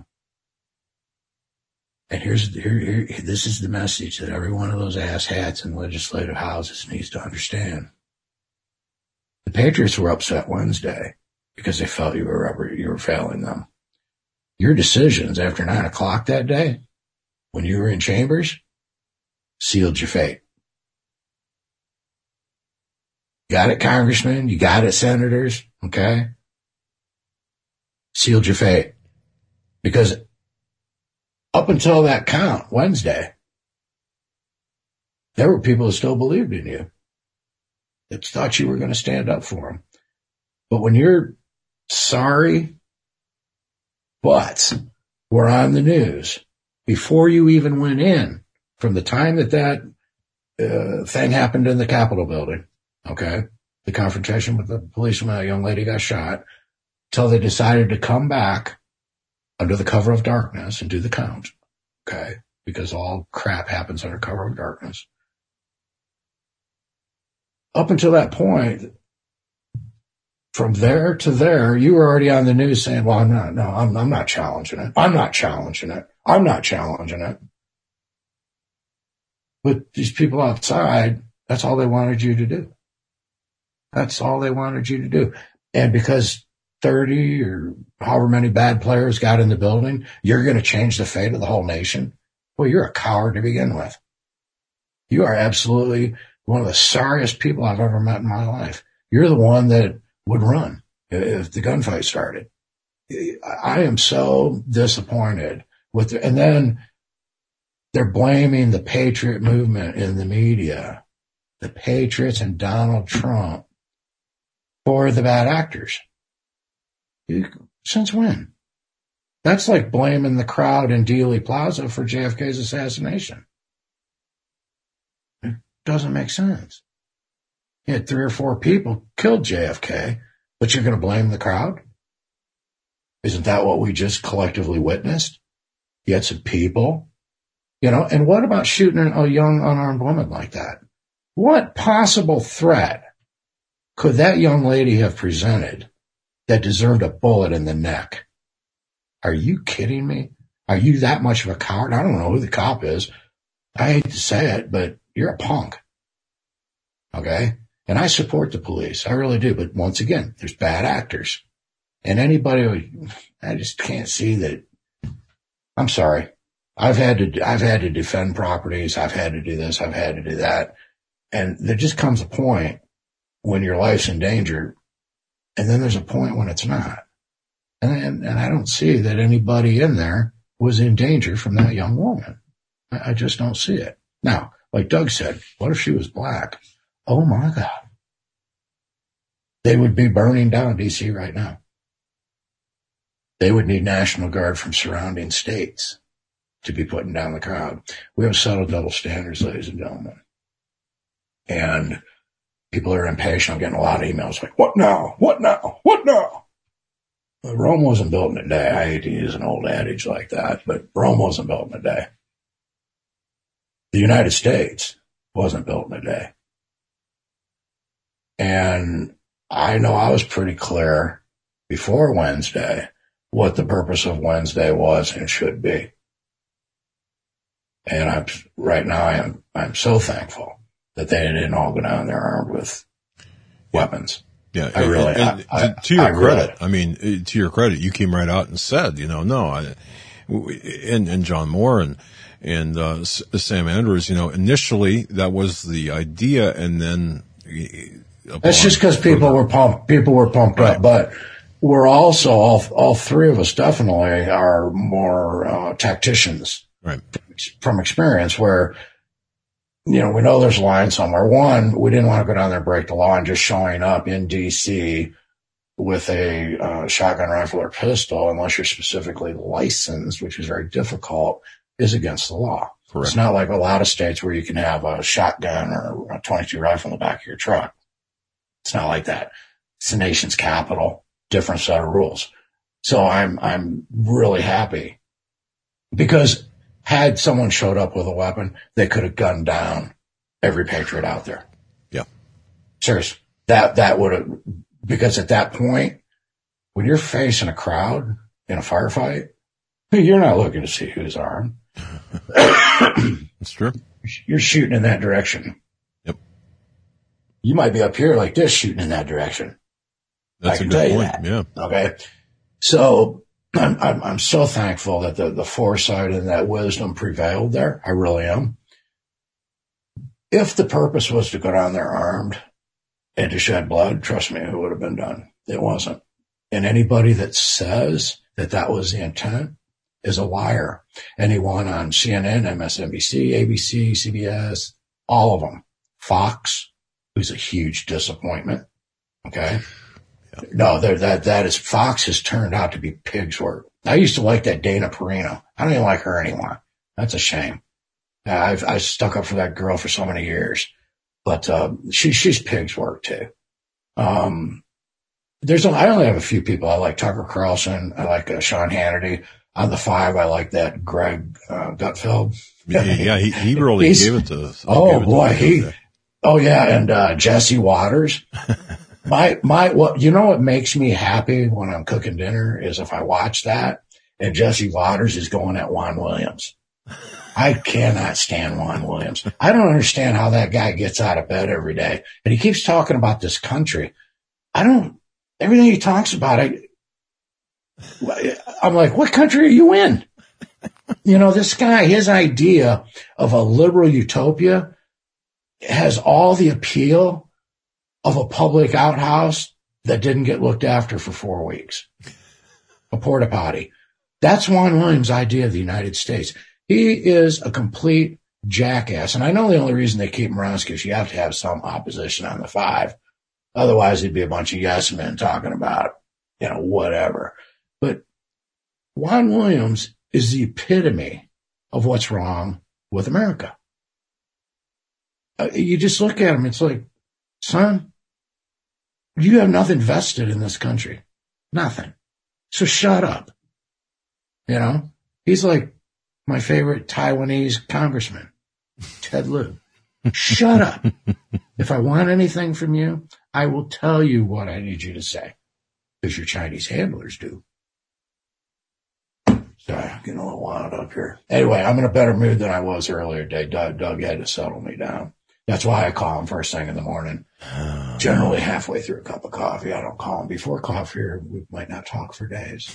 And this is the message that every one of those asshats in legislative houses needs to understand. The Patriots were upset Wednesday because they felt you were failing them. Your decisions after 9 o'clock that day, when you were in chambers, sealed your fate. Got it, congressmen? You got it, senators? Okay? Sealed your fate. Because up until that count, Wednesday, there were people who still believed in you, that thought you were going to stand up for them. But when you're sorry buts were on the news before you even went in, from the time that thing happened in the Capitol building, okay, the confrontation with the policeman, that young lady got shot, till they decided to come back under the cover of darkness and do the count, okay, because all crap happens under cover of darkness. Up until that point, from there to there, you were already on the news saying, well, I'm not challenging it. I'm not challenging it. But these people outside, that's all they wanted you to do. That's all they wanted you to do. And because 30 or however many bad players got in the building, you're going to change the fate of the whole nation? Well, you're a coward to begin with. You are absolutely one of the sorriest people I've ever met in my life. You're the one that would run if the gunfight started. I am so disappointed with it. And then they're blaming the Patriot movement in the media, the Patriots and Donald Trump, for the bad actors. Since when? That's like blaming the crowd in Dealey Plaza for JFK's assassination. doesn't make sense. You had 3 or 4 people killed JFK, but you're going to blame the crowd? Isn't that what we just collectively witnessed? You had some people, and what about shooting a young unarmed woman like that? What possible threat could that young lady have presented that deserved a bullet in the neck? Are you kidding me? Are you that much of a coward? I don't know who the cop is. I hate to say it, but you're a punk. Okay? And I support the police. I really do. But once again, there's bad actors. And I just can't see that. I'm sorry. I've had to defend properties. I've had to do this. I've had to do that. And there just comes a point when your life's in danger. And then there's a point when it's not. And I don't see that anybody in there was in danger from that young woman. I just don't see it. Now, like Doug said, what if she was black? Oh my God. They would be burning down DC right now. They would need National Guard from surrounding states to be putting down the crowd. We have settled double standards, ladies and gentlemen. And people are impatient. I'm getting a lot of emails like, what now? What now? What now? Well, Rome wasn't built in a day. I hate to use an old adage like that, but Rome wasn't built in a day. The United States wasn't built in a day. And I know I was pretty clear before Wednesday what the purpose of Wednesday was and should be. And right now I'm so thankful that they didn't all go down there armed with weapons. Yeah, I really. To your credit, I mean, to your credit, you came right out and said, and John Moore and Sam Andrews, initially that was the idea, and then that's just because people were pumped right up, but we're also all 3 of us definitely are more tacticians, right, from experience where. We know there's a line somewhere. One, we didn't want to go down there and break the law, and just showing up in D.C. with a shotgun rifle or pistol, unless you're specifically licensed, which is very difficult, is against the law. Correct. It's not like a lot of states where you can have a shotgun or a .22 rifle in the back of your truck. It's not like that. It's the nation's capital, different set of rules. So I'm really happy because had someone showed up with a weapon, they could have gunned down every patriot out there. Yeah. Seriously. That would have, because at that point, when you're facing a crowd in a firefight, you're not looking to see who's armed. That's true. You're shooting in that direction. Yep. You might be up here like this shooting in that direction. That's a good point. Yeah. Okay. So, I'm so thankful that the foresight and that wisdom prevailed there. I really am. If the purpose was to go down there armed and to shed blood, trust me, it would have been done. It wasn't. And anybody that says that was the intent is a liar. Anyone on CNN, MSNBC, ABC, CBS, all of them. Fox, who's a huge disappointment. Okay. No, that is, Fox has turned out to be pig's work. I used to like that Dana Perino. I don't even like her anymore. That's a shame. I stuck up for that girl for so many years, but, she's pig's work too. I only have a few people. I like Tucker Carlson. I like Sean Hannity. On the 5, I like that Greg, Gutfeld. Yeah, he really gave it to us. Oh boy, and Jesse Waters. What makes me happy when I'm cooking dinner is if I watch that and Jesse Waters is going at Juan Williams. I cannot stand Juan Williams. I don't understand how that guy gets out of bed every day. And he keeps talking about this country. Everything he talks about, I'm like, what country are you in? This guy, his idea of a liberal utopia has all the appeal of a public outhouse that didn't get looked after for 4 weeks. A porta potty. That's Juan Williams' idea of the United States. He is a complete jackass. And I know the only reason they keep him around is because you have to have some opposition on the 5. Otherwise, it'd be a bunch of yes men talking about, whatever. But Juan Williams is the epitome of what's wrong with America. you just look at him. It's like, son, you have nothing vested in this country. Nothing. So shut up. You know, he's like my favorite Taiwanese congressman, Ted Lieu. Shut up. If I want anything from you, I will tell you what I need you to say, because your Chinese handlers do. Sorry, I'm getting a little wound up here. Anyway, I'm in a better mood than I was earlier today. Doug had to settle me down. That's why I call him first thing in the morning. Generally halfway through a cup of coffee. I don't call him before coffee, or we might not talk for days.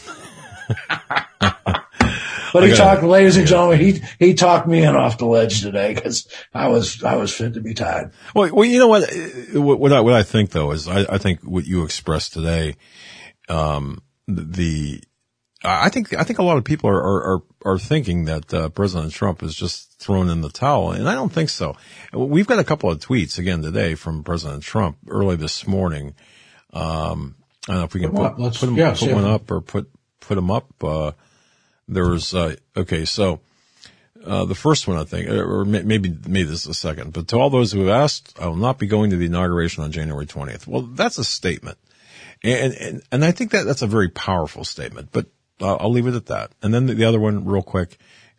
But he talked, ladies and gentlemen, he talked me in off the ledge today, because I was fit to be tied. Well, you know what I think though is I think what you expressed today, I think a lot of people are thinking that President Trump has just thrown in the towel, and I don't think so. We've got a couple of tweets again today from President Trump early this morning. I don't know if we can put one up or put them up. There's okay, so the first one I think, or maybe this is the second, but to all those who have asked, I will not be going to the inauguration on January 20th. Well, that's a statement, and I think that's a very powerful statement, but I'll leave it at that. And then the other one, real quick,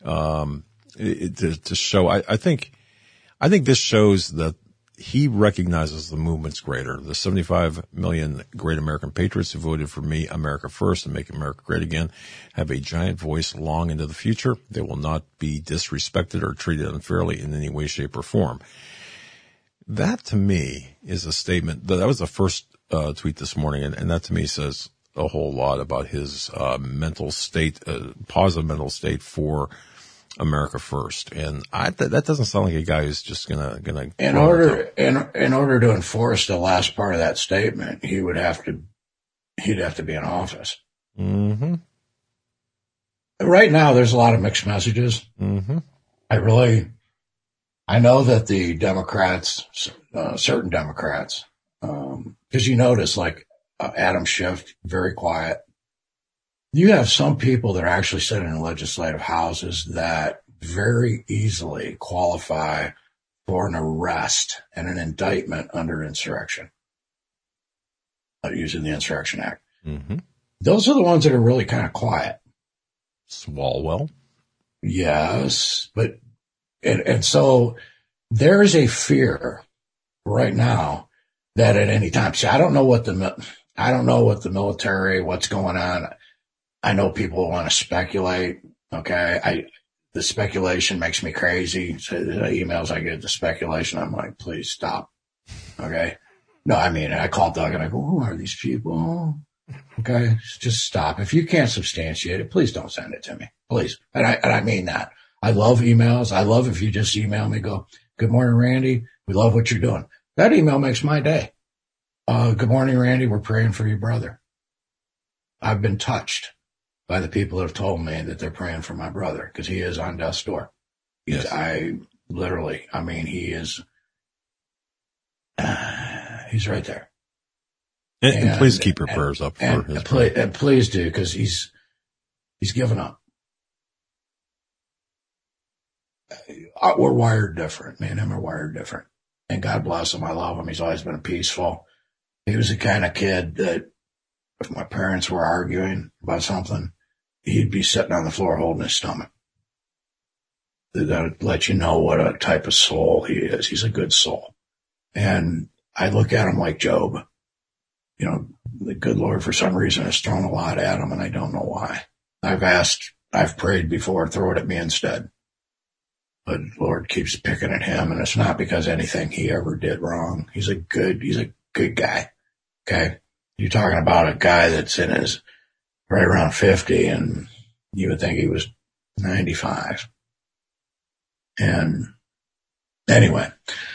to show, I think this shows that he recognizes the movement's greater. The 75 million great American patriots who voted for me, America First, and Make America Great Again, have a giant voice long into the future. They will not be disrespected or treated unfairly in any way, shape, or form. That to me is a statement. That was the first tweet this morning, and that to me says a whole lot about his mental state, positive mental state for America First. And that doesn't sound like a guy who's just gonna. In order to enforce the last part of that statement, he'd have to be in office. Mm-hmm. Right now, there's a lot of mixed messages. Mm-hmm. I know that the Democrats, certain Democrats, because you notice like Adam Schiff, very quiet. You have some people that are actually sitting in legislative houses that very easily qualify for an arrest and an indictment under insurrection, using the Insurrection Act. Mm-hmm. Those are the ones that are really kind of quiet. Swalwell. Yes, but and so there is a fear right now that at any time. See, I don't know what the military, what's going on. I know people want to speculate. Okay. The speculation makes me crazy. So the emails I get, the speculation, I'm like, please stop. Okay. No, I mean, I call Doug and I go, who are these people? Okay. Just stop. If you can't substantiate it, please don't send it to me. Please. And I mean that. I love emails. I love if you just email me, go, good morning, Randy. We love what you're doing. That email makes my day. Good morning, Randy. We're praying for your brother. I've been touched by the people that have told me that they're praying for my brother, because he is on death's door. Yes. He is, he's right there. And please keep your prayers up for his brother. And please do, because he's given up. We're wired different. Me and him are wired different. And God bless him. I love him. He's always been peaceful. He was the kind of kid that if my parents were arguing about something, he'd be sitting on the floor holding his stomach. That would let you know what a type of soul he is. He's a good soul. And I look at him like Job. You know, the good Lord, for some reason, has thrown a lot at him, and I don't know why. I've prayed before, throw it at me instead. But the Lord keeps picking at him, and it's not because anything he ever did wrong. He's a good guy. Okay. You're talking about a guy that's in his right around 50, and you would think he was 95. And anyway,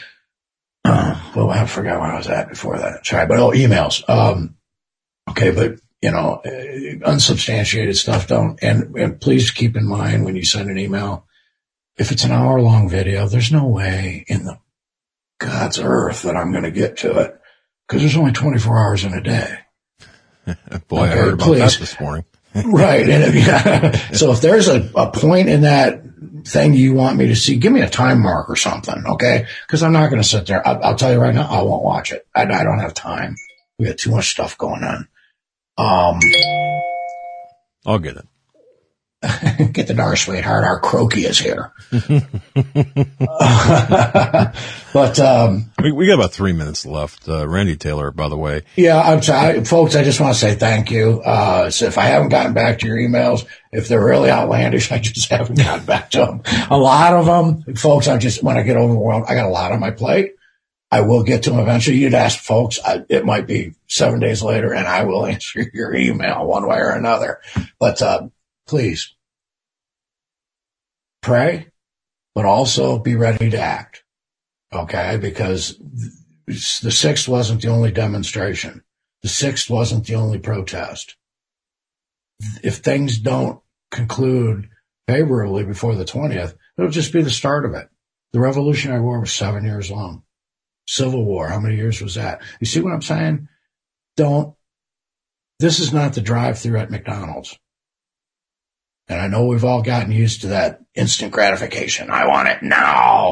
I forgot where I was at before that. Sorry, but emails. Okay. But unsubstantiated stuff and please keep in mind when you send an email, if it's an hour-long video, there's no way in the God's earth that I'm going to get to it, because there's only 24 hours in a day. Boy, okay, I heard about that this morning. Right. And so if there's a point in that thing you want me to see, give me a time mark or something, okay? Because I'm not going to sit there. I'll tell you right now, I won't watch it. I don't have time. We got too much stuff going on. I'll get it. Get the door, sweetheart. Our croaky is here. But we got about 3 minutes left. Randy Taylor, by the way. Yeah, I'm sorry, folks. I just want to say thank you. So if I haven't gotten back to your emails, if they're really outlandish, I just haven't gotten back to them. A lot of them, folks. When I get overwhelmed, I got a lot on my plate. I will get to them eventually. You'd ask folks. It might be 7 days later, and I will answer your email one way or another. But please pray, but also be ready to act. Okay, because the 6th wasn't the only demonstration. The 6th wasn't the only protest. If things don't conclude favorably before the 20th, it'll just be the start of it. The Revolutionary War was 7 years long. Civil War, how many years was that? You see what I'm saying? This is not the drive-thru at McDonald's. And I know we've all gotten used to that instant gratification. I want it now.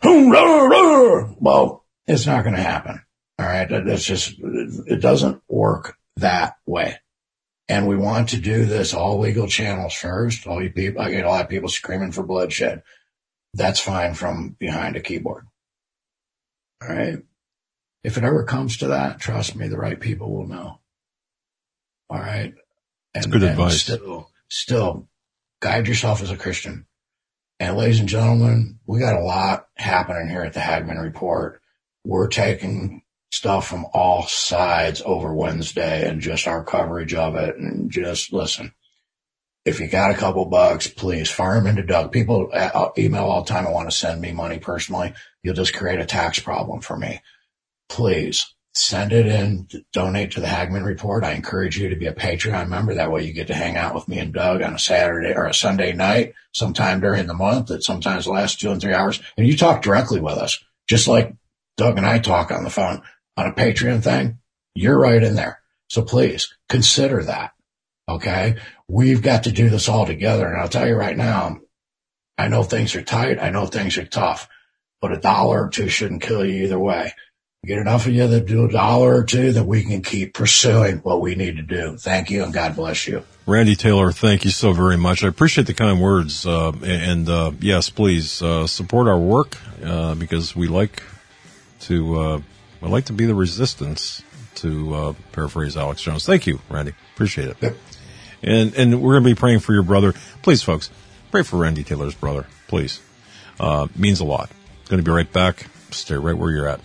Well, it's not going to happen. All right. It doesn't work that way. And we want to do this all legal channels first. All you people, I get a lot of people screaming for bloodshed. That's fine from behind a keyboard. All right. If it ever comes to that, trust me, the right people will know. All right. That's good advice. Still guide yourself as a Christian. And ladies and gentlemen, we got a lot happening here at the Hagmann Report. We're taking stuff from all sides over Wednesday and just our coverage of it. And just listen, if you got a couple bucks, please fire them into Doug. People email all the time. I want to send me money personally. You'll just create a tax problem for me. Please send it in, donate to the Hagmann Report. I encourage you to be a Patreon member. That way you get to hang out with me and Doug on a Saturday or a Sunday night, sometime during the month that sometimes lasts 2 and 3 hours. And you talk directly with us, just like Doug and I talk on the phone on a Patreon thing. You're right in there. So please consider that. Okay. We've got to do this all together. And I'll tell you right now, I know things are tight. I know things are tough, but $1 or $2 shouldn't kill you either way. Get enough of you that do $1 or $2 that we can keep pursuing what we need to do. Thank you, and God bless you. Randy Taylor, thank you so very much. I appreciate the kind words. Yes, please support our work because we like to be the resistance, to paraphrase Alex Jones. Thank you, Randy. Appreciate it. Yep. And we're going to be praying for your brother. Please, folks, pray for Randy Taylor's brother. Please. Means a lot. Going to be right back. Stay right where you're at.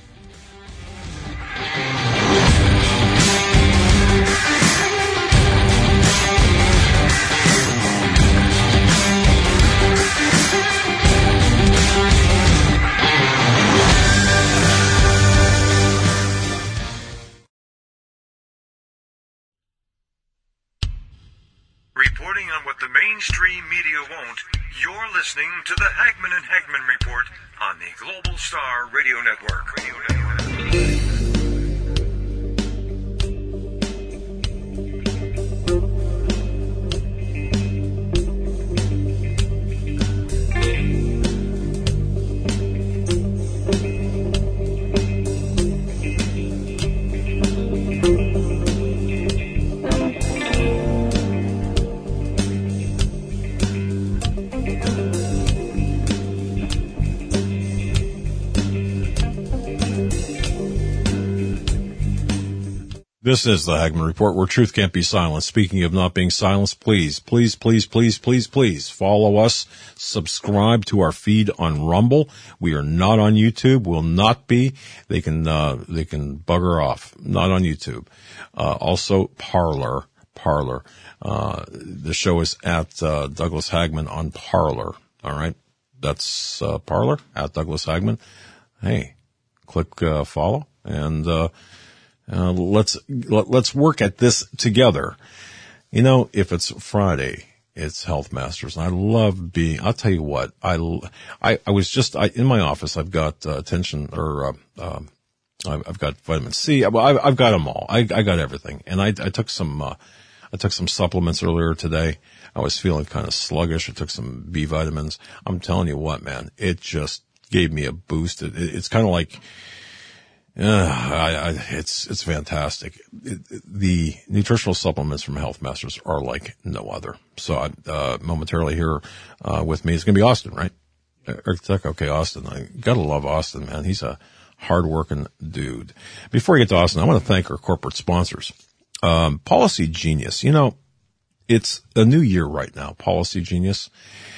Reporting on what the mainstream media won't, you're listening to the Hagmann and Hagmann Report on the Global Star Radio Network. This is the Hagmann Report, where truth can't be silenced. Speaking of not being silenced, please follow us. Subscribe to our feed on Rumble. We are not on YouTube. Will not be. They can bugger off. Not on YouTube. Also Parler. The show is at Douglas Hagmann on Parler. All right. That's Parler at Douglas Hagmann. Hey, click follow and let's work at this together. You know, if it's Friday, it's Health Masters, and I love being. I'll tell you what. I was just in my office. I've got attention, or I've got vitamin C. I've got them all. I got everything, and I took some. I took some supplements earlier today. I was feeling kind of sluggish. I took some B vitamins. I'm telling you what, man, it just gave me a boost. It's kind of like, it's fantastic. The nutritional supplements from Health Masters are like no other. So, momentarily here, with me is going to be Austin, right? Okay, Austin. I gotta love Austin, man. He's a hard-working dude. Before we get to Austin, I want to thank our corporate sponsors. Policy Genius. You know, it's a new year right now. Policy Genius.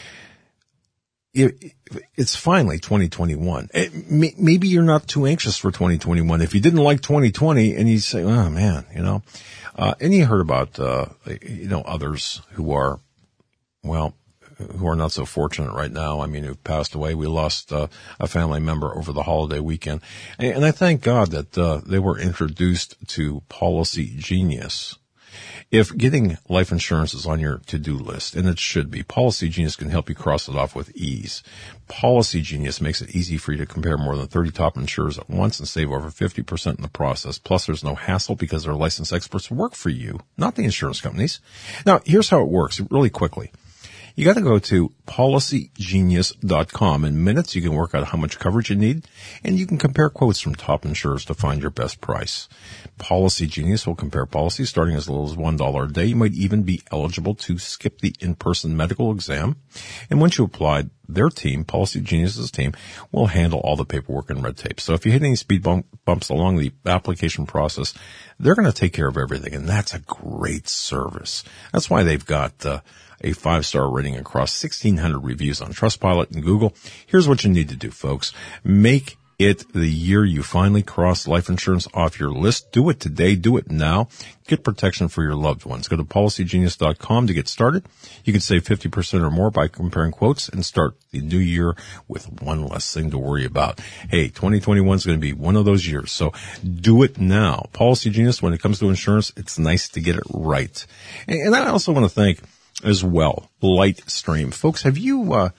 It's finally 2021. Maybe you're not too anxious for 2021. If you didn't like 2020 and you say, oh man, you know, and you heard about, others who are not so fortunate right now. I mean, who've passed away. We lost a family member over the holiday weekend. And I thank God that they were introduced to Policy Genius. If getting life insurance is on your to-do list, and it should be, Policy Genius can help you cross it off with ease. Policy Genius makes it easy for you to compare more than 30 top insurers at once and save over 50% in the process. Plus, there's no hassle because their licensed experts work for you, not the insurance companies. Now, here's how it works really quickly. You got to go to policygenius.com. In minutes, you can work out how much coverage you need, and you can compare quotes from top insurers to find your best price. Policy Genius will compare policies starting as little as $1 a day. You might even be eligible to skip the in-person medical exam. And once you apply, their team, Policy Genius's team, will handle all the paperwork and red tape. So if you hit any speed bumps along the application process, they're going to take care of everything, and that's a great service. That's why they've got a 5-star rating across 1,600 reviews on Trustpilot and Google. Here's what you need to do, folks. Make it the year you finally cross life insurance off your list. Do it today. Do it now. Get protection for your loved ones. Go to policygenius.com to get started. You can save 50% or more by comparing quotes and start the new year with one less thing to worry about. Hey, 2021 is going to be one of those years, so do it now. Policy Genius, when it comes to insurance, it's nice to get it right. And I also want to thank as well Lightstream. Folks, have you, with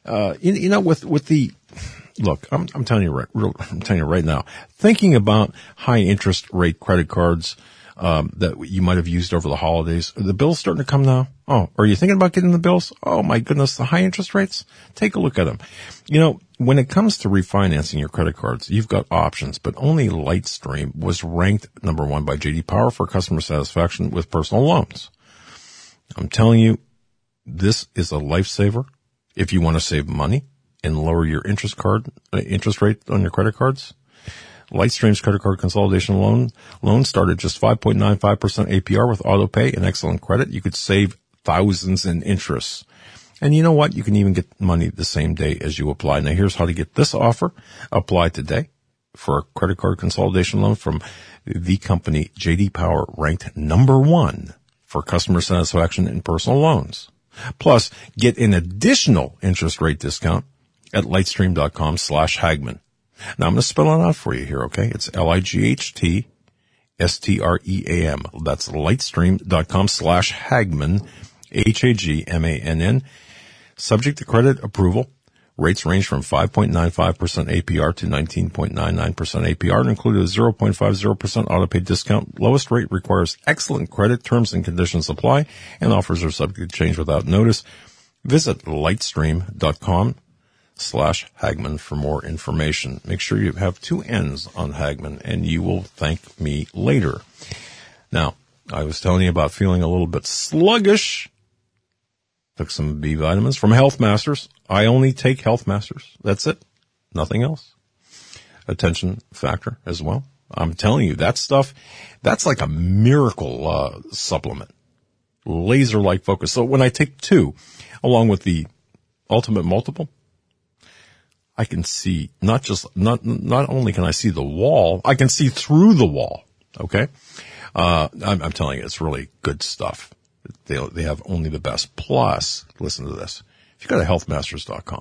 the, look, I'm telling you right now, thinking about high interest rate credit cards, that you might have used over the holidays. Are the bills starting to come now? Oh, are you thinking about getting the bills? Oh my goodness, the high interest rates? Take a look at them. You know, when it comes to refinancing your credit cards, you've got options, but only Lightstream was ranked number 1 by J.D. Power for customer satisfaction with personal loans. I'm telling you, this is a lifesaver if you want to save money and lower your interest rate on your credit cards. Lightstream's credit card consolidation loan started just 5.95% APR with autopay and excellent credit. You could save thousands in interest. And you know what? You can even get money the same day as you apply. Now here's how to get this offer. Apply today for a credit card consolidation loan from the company J.D. Power, ranked number 1 for customer satisfaction in personal loans. Plus, get an additional interest rate discount at lightstream.com/Hagman. Now, I'm going to spell it out for you here, okay? It's LIGHTSTREAM. That's lightstream.com/Hagman, HAGMANN. Subject to credit approval. Rates range from 5.95% APR to 19.99% APR and include a 0.50% autopay discount. Lowest rate requires excellent credit. Terms and conditions apply, and offers are subject to change without notice. Visit lightstream.com/Hagman for more information. Make sure you have 2 N's on Hagman, and you will thank me later. Now, I was telling you about feeling a little bit sluggish. Took some B vitamins from Health Masters. I only take Health Masters. That's it. Nothing else. Attention Factor as well. I'm telling you, that stuff, that's like a miracle supplement. Laser-like focus. So when I take 2, along with the Ultimate Multiple, I can see not only can I see the wall, I can see through the wall. Okay? I'm telling you, it's really good stuff. They have only the best. Plus, listen to this. If you go to healthmasters.com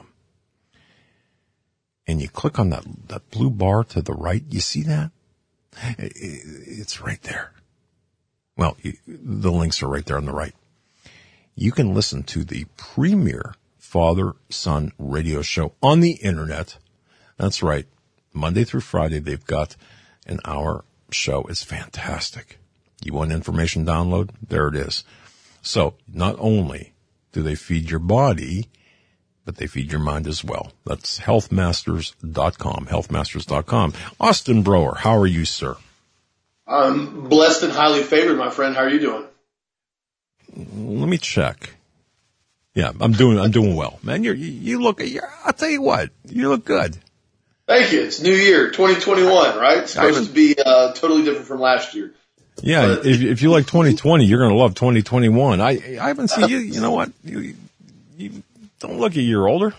and you click on that blue bar to the right, you see that? It's right there. Well, the links are right there on the right. You can listen to the premier father-son radio show on the internet. That's right. Monday through Friday, they've got an hour show. It's fantastic. You want information download? There it is. So not only do they feed your body, but they feed your mind as well. That's healthmasters.com, healthmasters.com. Austin Broer, how are you, sir? I'm blessed and highly favored, my friend. How are you doing? Let me check. Yeah, I'm doing well, man. I'll tell you what, you look good. Thank you. It's New Year, 2021, right? It's supposed to be totally different from last year. Yeah, but if you like 2020, you're going to love 2021. I haven't seen you. You know what? You don't look a year older.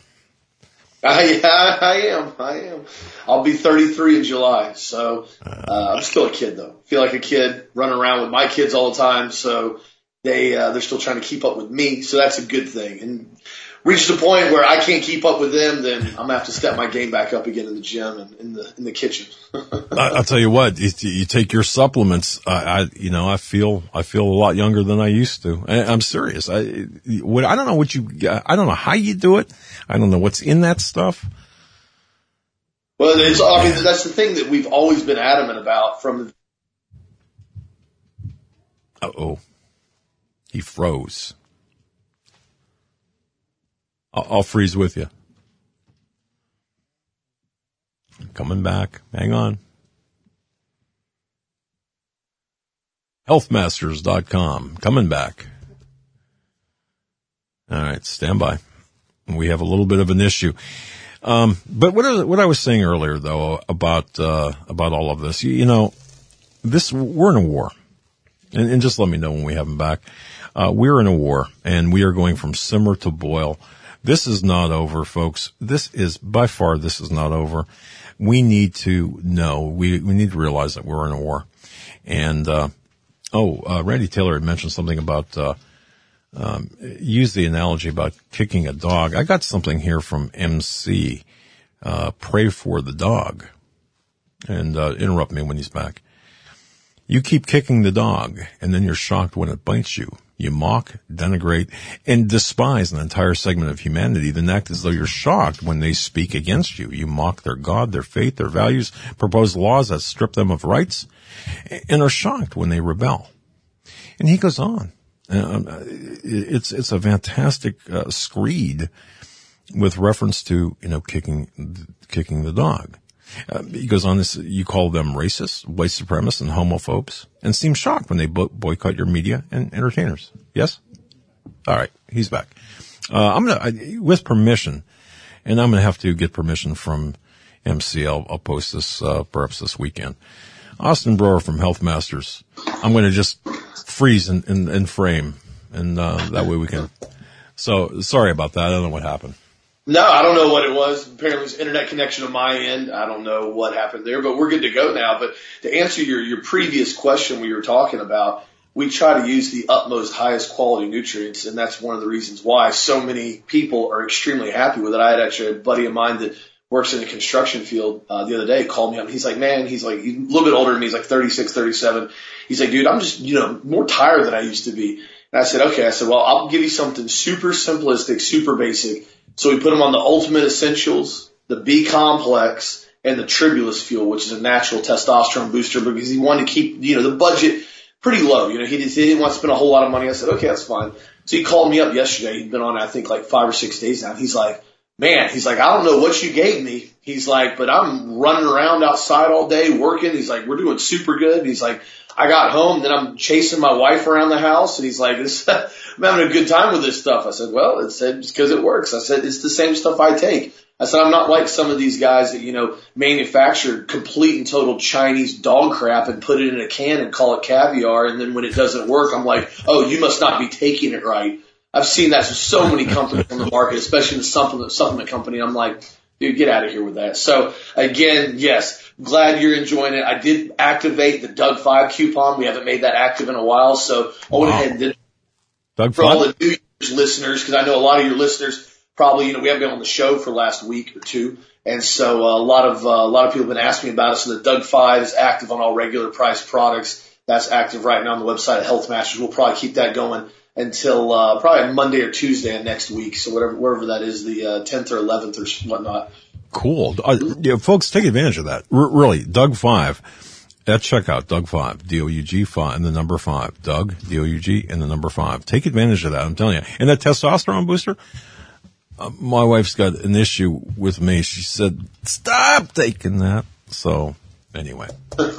I am. I'll be 33 in July, so I'm still a kid though. Feel like a kid, running around with my kids all the time. So they're still trying to keep up with me. So that's a good thing. And reach the point where I can't keep up with them, then I'm gonna have to step my game back up again in the gym and in the kitchen. I'll tell you what, you take your supplements. I feel a lot younger than I used to. I'm serious. I don't know I don't know how you do it. I don't know what's in that stuff. Well, that's the thing that we've always been adamant about from the. Uh-oh. He froze. I'll freeze with you. Coming back. Hang on. Healthmasters.com. Coming back. All right, stand by. We have a little bit of an issue. But what I was saying earlier, though, about all of this, we're in a war. And just let me know when we have them back. We're in a war, and we are going from simmer to boil. This is not over, folks. This is not over. We need to know. We need to realize that we're in a war. And, Randy Taylor had mentioned something about, use the analogy about kicking a dog. I got something here from MC. Pray for the dog. And, interrupt me when he's back. You keep kicking the dog, and then you're shocked when it bites you. You mock, denigrate, and despise an entire segment of humanity, then act as though you're shocked when they speak against you. You mock their God, their faith, their values, propose laws that strip them of rights, and are shocked when they rebel. And he goes on. It's a fantastic screed with reference to, kicking the dog. He goes on this, you call them racist, white supremacists, and homophobes, and seem shocked when they boycott your media and entertainers. Yes? All right. He's back. With permission, and I'm going to have to get permission from MC. I'll post this, perhaps this weekend. Austin Broer from Health Masters. I'm going to just freeze and frame, and, that way we can. So sorry about that. I don't know what happened. No, I don't know what it was. Apparently it was internet connection on my end. I don't know what happened there, but we're good to go now. But to answer your previous question we were talking about, we try to use the utmost highest quality nutrients, and that's one of the reasons why so many people are extremely happy with it. I had actually a buddy of mine that works in the construction field the other day called me up. He's like, man, he's a little bit older than me. He's like 36, 37. He's like, dude, I'm just, more tired than I used to be. And I said, okay. I said, well, I'll give you something super simplistic, super basic. So we put them on the Ultimate Essentials, the B Complex, and the Tribulus Fuel, which is a natural testosterone booster, because he wanted to keep, the budget pretty low. He didn't want to spend a whole lot of money. I said, okay, that's fine. So he called me up yesterday. He'd been on, I think, like 5 or 6 days now. He's like, man, I don't know what you gave me. He's like, but I'm running around outside all day working. He's like, we're doing super good. He's like, I got home, then I'm chasing my wife around the house, and he's like, I'm having a good time with this stuff. I said, well, it's because it works. I said, it's the same stuff I take. I said, I'm not like some of these guys that, manufacture complete and total Chinese dog crap and put it in a can and call it caviar, and then when it doesn't work, I'm like, oh, you must not be taking it right. I've seen that with so many companies on the market, especially the supplement company. I'm like, dude, get out of here with that. So again, yes, glad you're enjoying it. I did activate the Doug 5 coupon. We haven't made that active in a while, so I went ahead and did it for all the New Year's listeners, because I know a lot of your listeners probably, we haven't been on the show for the last week or two, and so a lot of people have been asking me about it. So the Doug 5 is active on all regular price products. That's active right now on the website at Health Masters. We'll probably keep that going until probably Monday or Tuesday of next week. So wherever that is, the 10th or 11th or whatnot. Cool. Folks, take advantage of that. Really, Doug 5. At checkout, Doug5, D-O-U-G-5, and the number 5. Doug, D-O-U-G, and the number 5. Take advantage of that, I'm telling you. And that testosterone booster, my wife's got an issue with me. She said, stop taking that. So, anyway.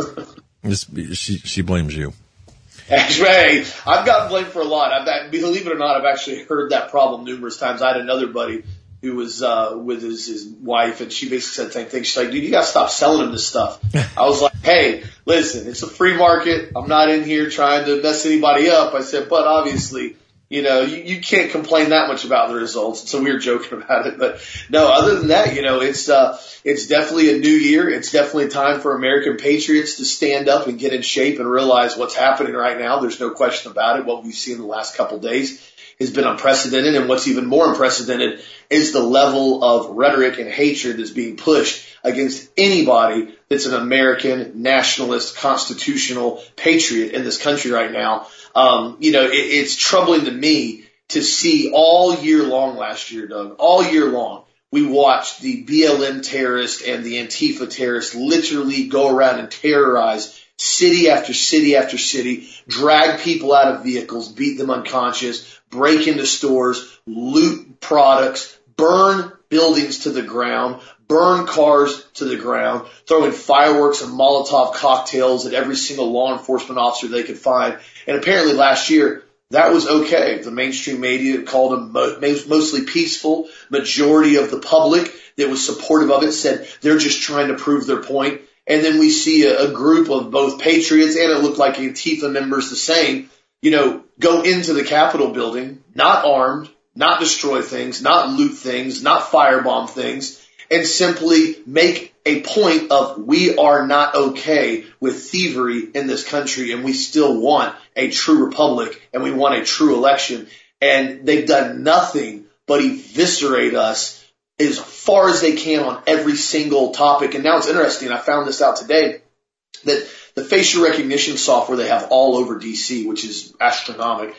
She blames you. Actually, I've gotten blamed for a lot. Believe it or not, I've actually heard that problem numerous times. I had another buddy who was with his wife, and she basically said the same thing. She's like, dude, you got to stop selling him this stuff. I was like, hey, listen, it's a free market. I'm not in here trying to mess anybody up. I said, but obviously, you know, you can't complain that much about the results. So we were joking about it. But no, other than that, you know, it's definitely a new year. It's definitely time for American patriots to stand up and get in shape and realize what's happening right now. There's no question about it. What we've seen in the last couple of days has been unprecedented. And what's even more unprecedented is the level of rhetoric and hatred that's being pushed against anybody that's an American nationalist constitutional patriot in this country right now. You know, it's troubling to me to see all year long last year, Doug, all year long, we watched the BLM terrorists and the Antifa terrorists literally go around and terrorize city after city after city, drag people out of vehicles, beat them unconscious, break into stores, loot products, burn buildings to the ground, burn cars to the ground, throwing fireworks and Molotov cocktails at every single law enforcement officer they could find. And apparently last year, that was okay. The mainstream media called them mostly peaceful. Majority of the public that was supportive of it said they're just trying to prove their point. And then we see a group of both patriots and it looked like Antifa members the same, you know, go into the Capitol building, not armed, not destroy things, not loot things, not firebomb things, and simply make a point of we are not okay with thievery in this country and we still want a true republic and we want a true election. And they've done nothing but eviscerate us as far as they can on every single topic. And now it's interesting. I found this out today that the facial recognition software they have all over DC, which is astronomical,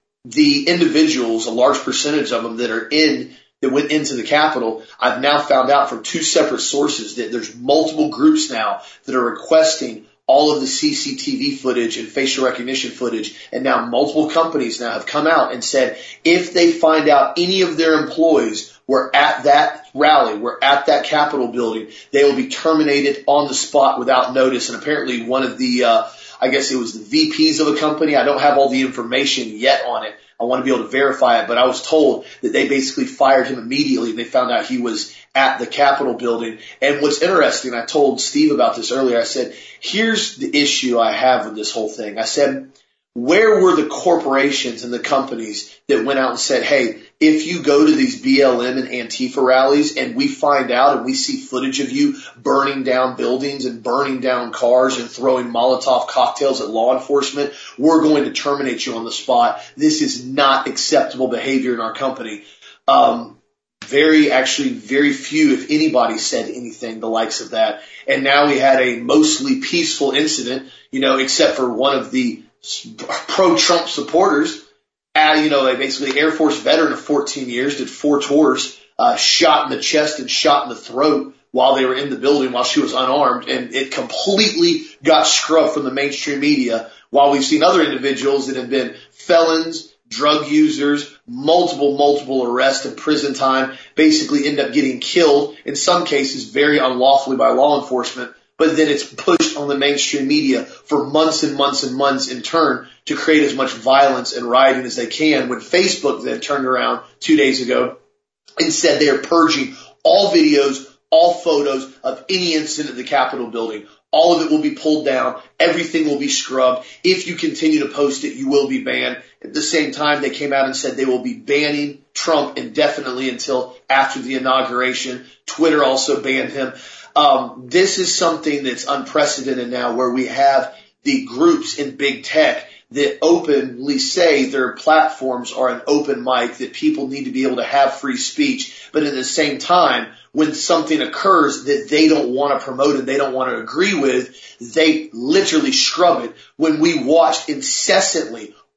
the individuals, a large percentage of them that went into the Capitol, I've now found out from two separate sources that there's multiple groups now that are requesting all of the CCTV footage and facial recognition footage. And now multiple companies now have come out and said if they find out any of their employees were at that rally, were at that Capitol building, they will be terminated on the spot without notice. And apparently one of the, I guess it was the VPs of a company. I don't have all the information yet on it. I want to be able to verify it, but I was told that they basically fired him immediately. They found out he was at the Capitol building. And what's interesting, I told Steve about this earlier. I said, here's the issue I have with this whole thing. I said, where were the corporations and the companies that went out and said, hey, if you go to these BLM and Antifa rallies and we find out and we see footage of you burning down buildings and burning down cars and throwing Molotov cocktails at law enforcement, we're going to terminate you on the spot. This is not acceptable behavior in our company. Very few, if anybody, said anything the likes of that. And now we had a mostly peaceful incident, you know, except for one of the pro-Trump supporters. You know, they basically Air Force veteran of 14 years, did 4 tours, shot in the chest and shot in the throat while they were in the building while she was unarmed. And it completely got scrubbed from the mainstream media, while we've seen other individuals that have been felons, drug users, multiple arrests and prison time, basically end up getting killed, in some cases very unlawfully by law enforcement. But then it's pushed on the mainstream media for months and months and months in turn to create as much violence and rioting as they can, when Facebook then turned around 2 days ago and said they are purging all videos, all photos of any incident at the Capitol building. All of it will be pulled down. Everything will be scrubbed. If you continue to post it, you will be banned. At the same time, they came out and said they will be banning Trump indefinitely until after the inauguration. Twitter also banned him. This is something that's unprecedented now, where we have the groups in big tech that openly say their platforms are an open mic, that people need to be able to have free speech. But at the same time, when something occurs that they don't want to promote and they don't want to agree with, they literally scrub it. When we watched incessantly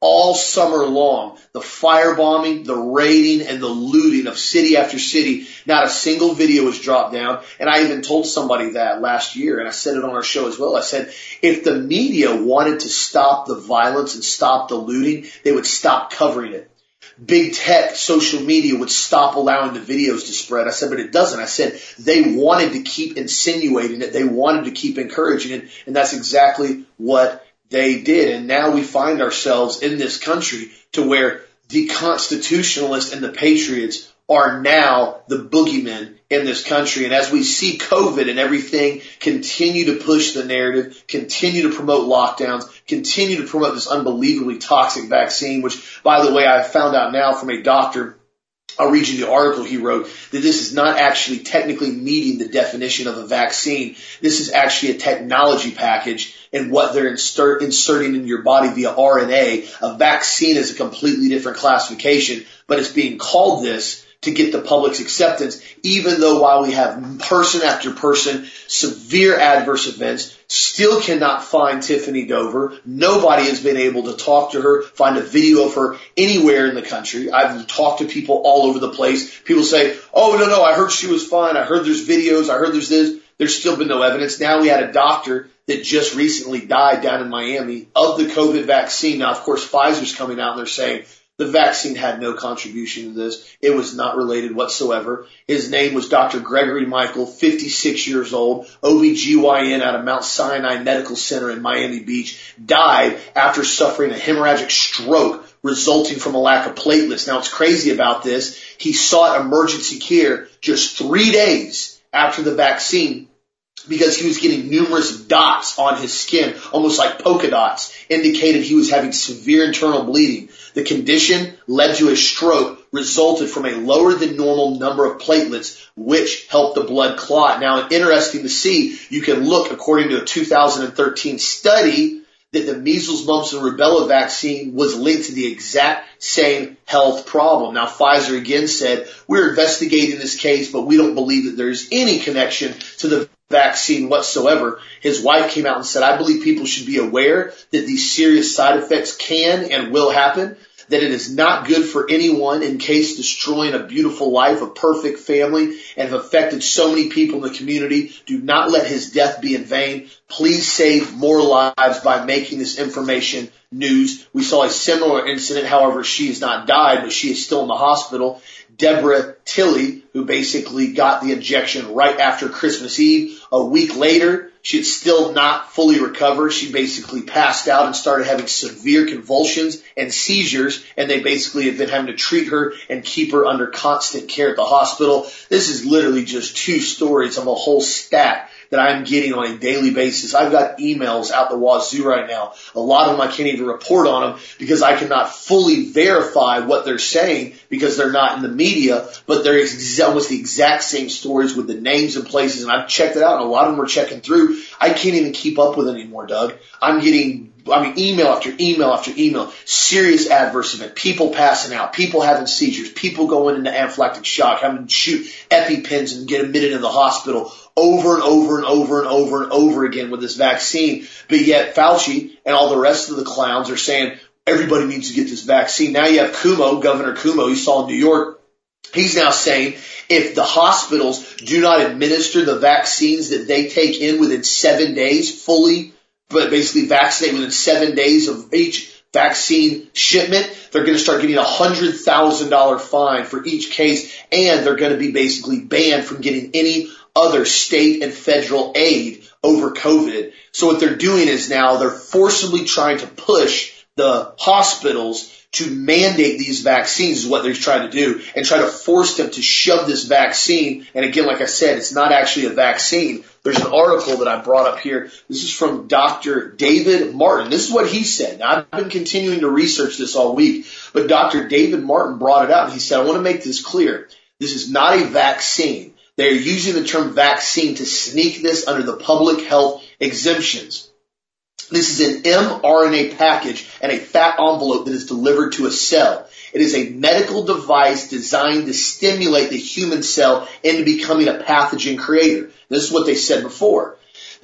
all summer long, the firebombing, the raiding, and the looting of city after city. Not a single video was dropped down. And I even told somebody that last year, and I said it on our show as well. I said, if the media wanted to stop the violence and stop the looting, they would stop covering it. Big tech, social media would stop allowing the videos to spread. I said, but it doesn't. I said, they wanted to keep insinuating it. They wanted to keep encouraging it. And that's exactly what they did. And now we find ourselves in this country to where the constitutionalists and the patriots are now the boogeymen in this country. And as we see COVID and everything continue to push the narrative, continue to promote lockdowns, continue to promote this unbelievably toxic vaccine, which, by the way, I found out now from a doctor, I'll read you the article he wrote, that this is not actually technically meeting the definition of a vaccine. This is actually a technology package, and what they're inserting in your body via RNA. A vaccine is a completely different classification, but it's being called this to get the public's acceptance, even though while we have person after person severe adverse events, still cannot find Tiffany Dover. Nobody has been able to talk to her, find a video of her anywhere in the country. I've talked to people all over the place. People say, oh, no, I heard she was fine. I heard there's videos. I heard there's this. There's still been no evidence. Now we had a doctor that just recently died down in Miami of the COVID vaccine. Now, of course, Pfizer's coming out and they're saying, the vaccine had no contribution to this. It was not related whatsoever. His name was Dr. Gregory Michael, 56 years old, OBGYN out of Mount Sinai Medical Center in Miami Beach, died after suffering a hemorrhagic stroke resulting from a lack of platelets. Now, what's crazy about this, he sought emergency care just 3 days after the vaccine because he was getting numerous dots on his skin, almost like polka dots, indicated he was having severe internal bleeding. The condition led to a stroke, resulted from a lower than normal number of platelets, which helped the blood clot. Now, interesting to see, you can look, according to a 2013 study, that the measles, mumps, and rubella vaccine was linked to the exact same health problem. Now, Pfizer again said, we're investigating this case, but we don't believe that there's any connection to the vaccine whatsoever. His wife came out and said, I believe people should be aware that these serious side effects can and will happen, that it is not good for anyone, in case destroying a beautiful life, a perfect family, and have affected so many people in the community. Do not let his death be in vain. Please save more lives by making this information news. We saw a similar incident. However, she has not died, but she is still in the hospital. Deborah Tilley, who basically got the injection right after Christmas Eve. A week later, she had still not fully recovered. She basically passed out and started having severe convulsions and seizures, and they basically have been having to treat her and keep her under constant care at the hospital. This is literally just 2 stories of a whole stack that I'm getting on a daily basis. I've got emails out the wazoo right now. A lot of them I can't even report on them because I cannot fully verify what they're saying because they're not in the media, but they're almost the exact same stories with the names and places, and I've checked it out, and a lot of them are checking through. I can't even keep up with it anymore, Doug. I'm getting email after email after email, serious adverse event, people passing out, people having seizures, people going into anaphylactic shock, having to shoot EpiPens and get admitted in the hospital over and over and over and over and over again with this vaccine. But yet Fauci and all the rest of the clowns are saying everybody needs to get this vaccine. Now you have Cuomo, Governor Cuomo, you saw in New York. He's now saying if the hospitals do not administer the vaccines that they take in within 7 days, fully, but basically vaccinate within 7 days of each vaccine shipment, they're going to start getting a $100,000 fine for each case, and they're going to be basically banned from getting any other state and federal aid over COVID. So what they're doing is now they're forcibly trying to push the hospitals to mandate these vaccines is what they're trying to do, and try to force them to shove this vaccine. And again, like I said, it's not actually a vaccine. There's an article that I brought up here. This is from Dr. David Martin. This is what he said. Now, I've been continuing to research this all week, but Dr. David Martin brought it out, and he said, I want to make this clear. This is not a vaccine. They're using the term vaccine to sneak this under the public health exemptions. This is an mRNA package and a fat envelope that is delivered to a cell. It is a medical device designed to stimulate the human cell into becoming a pathogen creator. This is what they said before.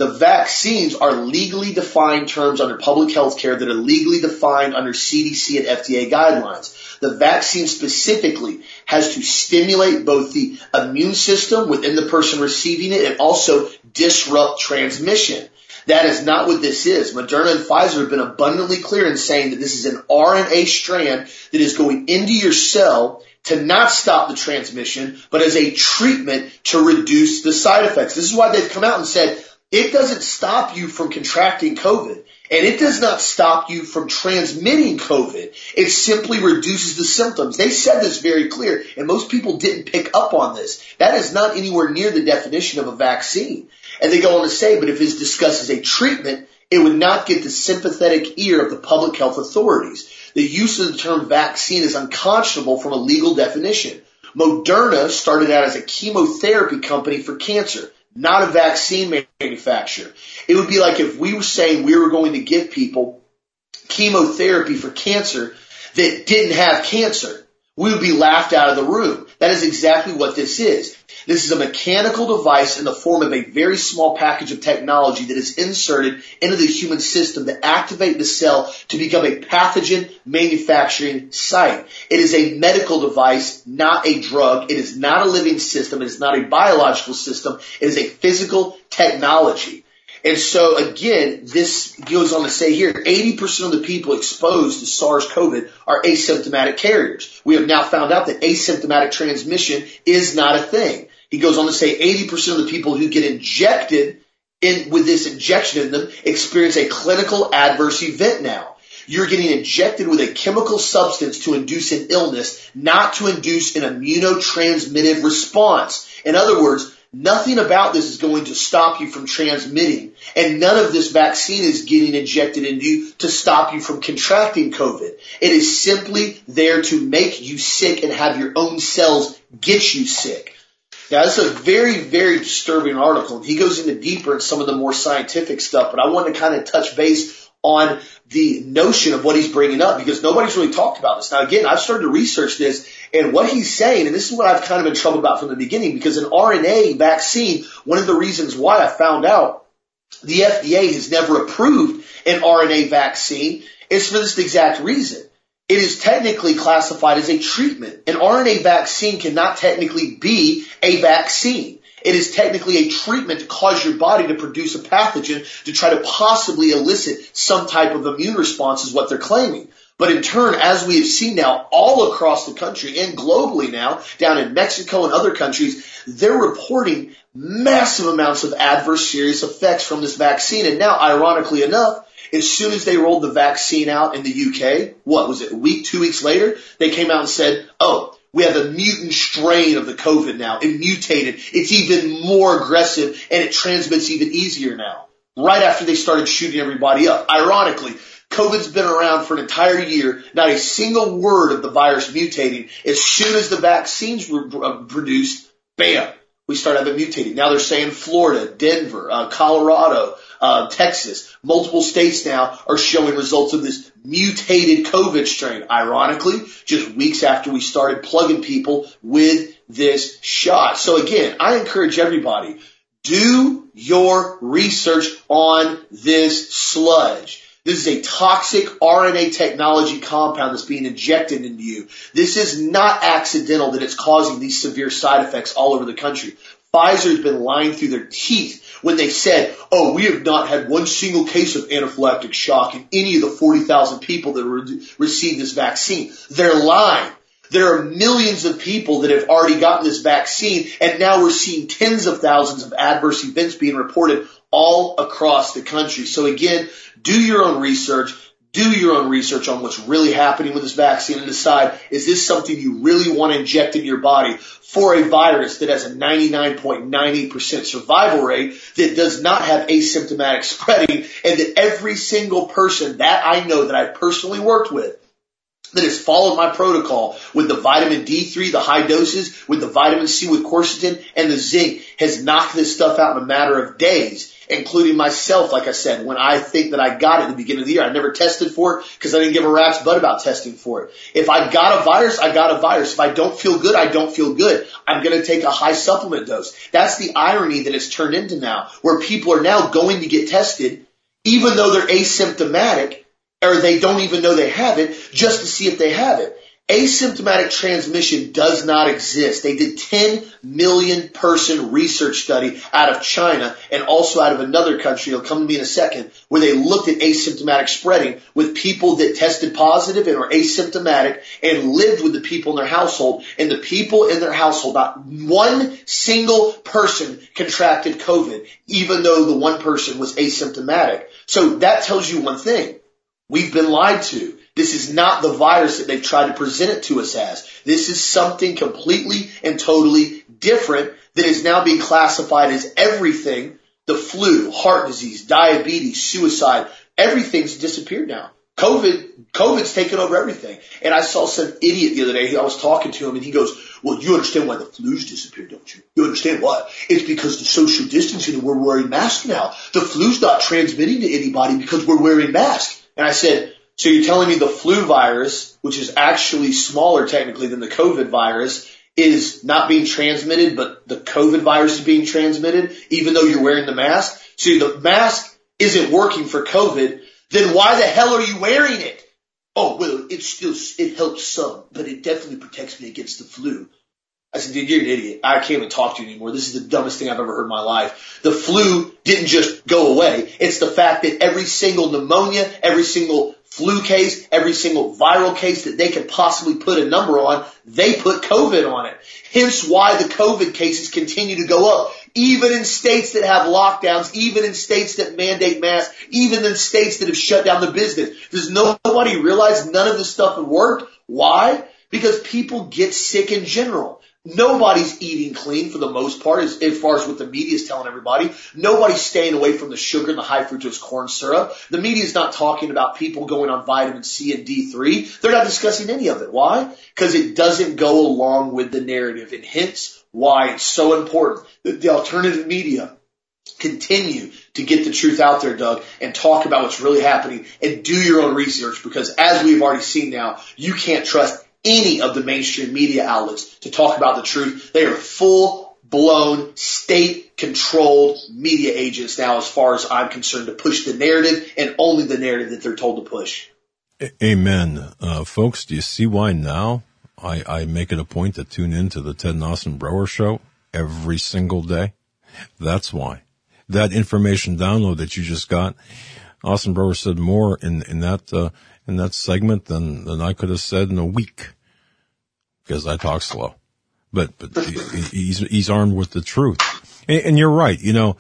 The vaccines are legally defined terms under public health care that are legally defined under CDC and FDA guidelines. The vaccine specifically has to stimulate both the immune system within the person receiving it and also disrupt transmission. That is not what this is. Moderna and Pfizer have been abundantly clear in saying that this is an RNA strand that is going into your cell to not stop the transmission, but as a treatment to reduce the side effects. This is why they've come out and said it doesn't stop you from contracting COVID, and it does not stop you from transmitting COVID. It simply reduces the symptoms. They said this very clear, and most people didn't pick up on this. That is not anywhere near the definition of a vaccine. And they go on to say, but if it's discussed as a treatment, it would not get the sympathetic ear of the public health authorities. The use of the term vaccine is unconscionable from a legal definition. Moderna started out as a chemotherapy company for cancer, not a vaccine manufacturer. It would be like if we were saying we were going to give people chemotherapy for cancer that didn't have cancer. We would be laughed out of the room. That is exactly what this is. This is a mechanical device in the form of a very small package of technology that is inserted into the human system to activate the cell to become a pathogen manufacturing site. It is a medical device, not a drug. It is not a living system. It is not a biological system. It is a physical technology. And so, again, this goes on to say here, 80% of the people exposed to SARS-CoV are asymptomatic carriers. We have now found out that asymptomatic transmission is not a thing. He goes on to say 80% of the people who get injected with this injection in them experience a clinical adverse event now. You're getting injected with a chemical substance to induce an illness, not to induce an immunotransmitted response. In other words, nothing about this is going to stop you from transmitting, and none of this vaccine is getting injected into you to stop you from contracting COVID. It is simply there to make you sick and have your own cells get you sick. Now, this is a very, very disturbing article, and he goes into deeper in some of the more scientific stuff, but I want to kind of touch base on the notion of what he's bringing up because nobody's really talked about this. Now, again, I've started to research this, and what he's saying, and this is what I've kind of been troubled about from the beginning, because an RNA vaccine, one of the reasons why I found out the FDA has never approved an RNA vaccine is for this exact reason. It is technically classified as a treatment. An RNA vaccine cannot technically be a vaccine. It is technically a treatment to cause your body to produce a pathogen to try to possibly elicit some type of immune response is what they're claiming. But in turn, as we have seen now all across the country and globally now, down in Mexico and other countries, they're reporting massive amounts of adverse serious effects from this vaccine. And now, ironically enough, as soon as they rolled the vaccine out in the UK, what was it, a week, 2 weeks later, they came out and said, oh, we have a mutant strain of the COVID now. It mutated. It's even more aggressive, and it transmits even easier now. Right after they started shooting everybody up. Ironically, COVID's been around for an entire year. Not a single word of the virus mutating. As soon as the vaccines were produced, bam, we started having mutating. Now they're saying Florida, Denver, Colorado, Texas, multiple states now are showing results of this mutated COVID strain. Ironically, just weeks after we started plugging people with this shot. So again, I encourage everybody, do your research on this sludge. This is a toxic RNA technology compound that's being injected into you. This is not accidental that it's causing these severe side effects all over the country. Pfizer's been lying through their teeth when they said, oh, we have not had one single case of anaphylactic shock in any of the 40,000 people that received this vaccine. They're lying. There are millions of people that have already gotten this vaccine, and now we're seeing tens of thousands of adverse events being reported all across the country. So again, do your own research. Do your own research on what's really happening with this vaccine and decide, is this something you really want to inject in your body for a virus that has a 99.98% survival rate, that does not have asymptomatic spreading, and that every single person that I know that I've personally worked with that has followed my protocol with the vitamin D3, the high doses, with the vitamin C with quercetin and the zinc, has knocked this stuff out in a matter of days. including myself. Like I said, when I think that I got it at the beginning of the year, I never tested for it because I didn't give a rat's butt about testing for it. If I got a virus, I got a virus. If I don't feel good, I don't feel good. I'm going to take a high supplement dose. That's the irony that it's turned into now, where people are now going to get tested, even though they're asymptomatic, or they don't even know they have it, just to see if they have it. Asymptomatic transmission does not exist. They did 10 million person research study out of China and also out of another country, it'll come to me in a second, where they looked at asymptomatic spreading with people that tested positive and were asymptomatic and lived with the people in their household. And the people in their household, not one single person contracted COVID, even though the one person was asymptomatic. So that tells you one thing. We've been lied to. This is not the virus that they've tried to present it to us as. This is something completely and totally different that is now being classified as everything. The flu, heart disease, diabetes, suicide, everything's disappeared now. COVID's taken over everything. And I saw some idiot the other day. I was talking to him and he goes, well, you understand why the flu's disappeared, don't you? You understand why? It's because the social distancing and we're wearing masks now. The flu's not transmitting to anybody because we're wearing masks. And I said, so you're telling me the flu virus, which is actually smaller technically than the COVID virus, is not being transmitted, but the COVID virus is being transmitted, even though you're wearing the mask? So the mask isn't working for COVID, then why the hell are you wearing it? Oh, well, it helps some, but it definitely protects me against the flu. I said, dude, you're an idiot. I can't even talk to you anymore. This is the dumbest thing I've ever heard in my life. The flu didn't just go away. It's the fact that every single pneumonia, every single flu case, every single viral case that they could possibly put a number on, they put COVID on it. Hence why the COVID cases continue to go up. Even in states that have lockdowns, even in states that mandate masks, even in states that have shut down the business. Does nobody realize none of this stuff would work? Why? Because people get sick in general. Nobody's eating clean for the most part, as far as what the media is telling everybody. Nobody's staying away from the sugar and the high fructose corn syrup. The media is not talking about people going on vitamin C and D3. They're not discussing any of it. Why? Because it doesn't go along with the narrative, and hence why it's so important that the alternative media continue to get the truth out there, Doug, and talk about what's really happening and do your own research, because as we've already seen now, you can't trust any of the mainstream media outlets to talk about the truth. They are full-blown, state-controlled media agents now, as far as I'm concerned, to push the narrative and only the narrative that they're told to push. Amen. Folks, do you see why now I make it a point to tune into the Ted and Austin Broer Show every single day? That's why. That information download that you just got, Austin Broer said more in that segment than I could have said in a week, because I talk slow. But he's armed with the truth. And you're right. You know,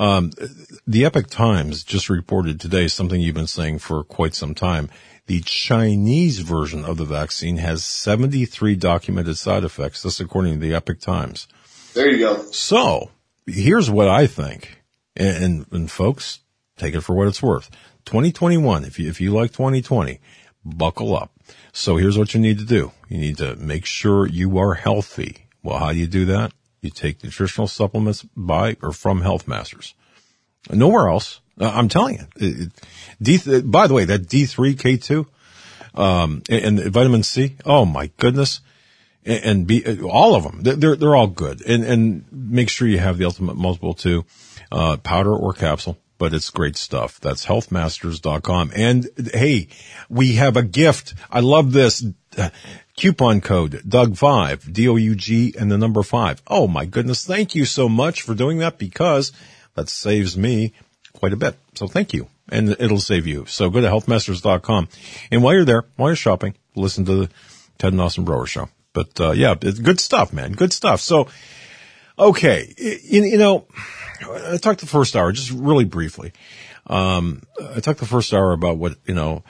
the Epoch Times just reported today something you've been saying for quite some time. The Chinese version of the vaccine has 73 documented side effects. This according to the Epoch Times. There you go. So here's what I think. And folks, take it for what it's worth. 2021, if you like 2020, buckle up. So here's what you need to do. You need to make sure you are healthy. Well, how do you do that? You take nutritional supplements by or from Health Masters. Nowhere else. I'm telling you. By the way, that D3, K2, and vitamin C, oh my goodness. And all of them. They're all good. And make sure you have the Ultimate Multiple too, powder or capsule. But it's great stuff. That's healthmasters.com. And hey, we have a gift. I love this. Coupon code Doug5, DOUG and the number 5. Oh my goodness. Thank you so much for doing that, because that saves me quite a bit. So thank you. And it'll save you. So go to healthmasters.com. And while you're there, while you're shopping, listen to the Ted and Austin Broer Show. But, yeah, it's good stuff, man. Good stuff. So, okay. You know, I talked the first hour just really briefly. I talked the first hour about what, you know,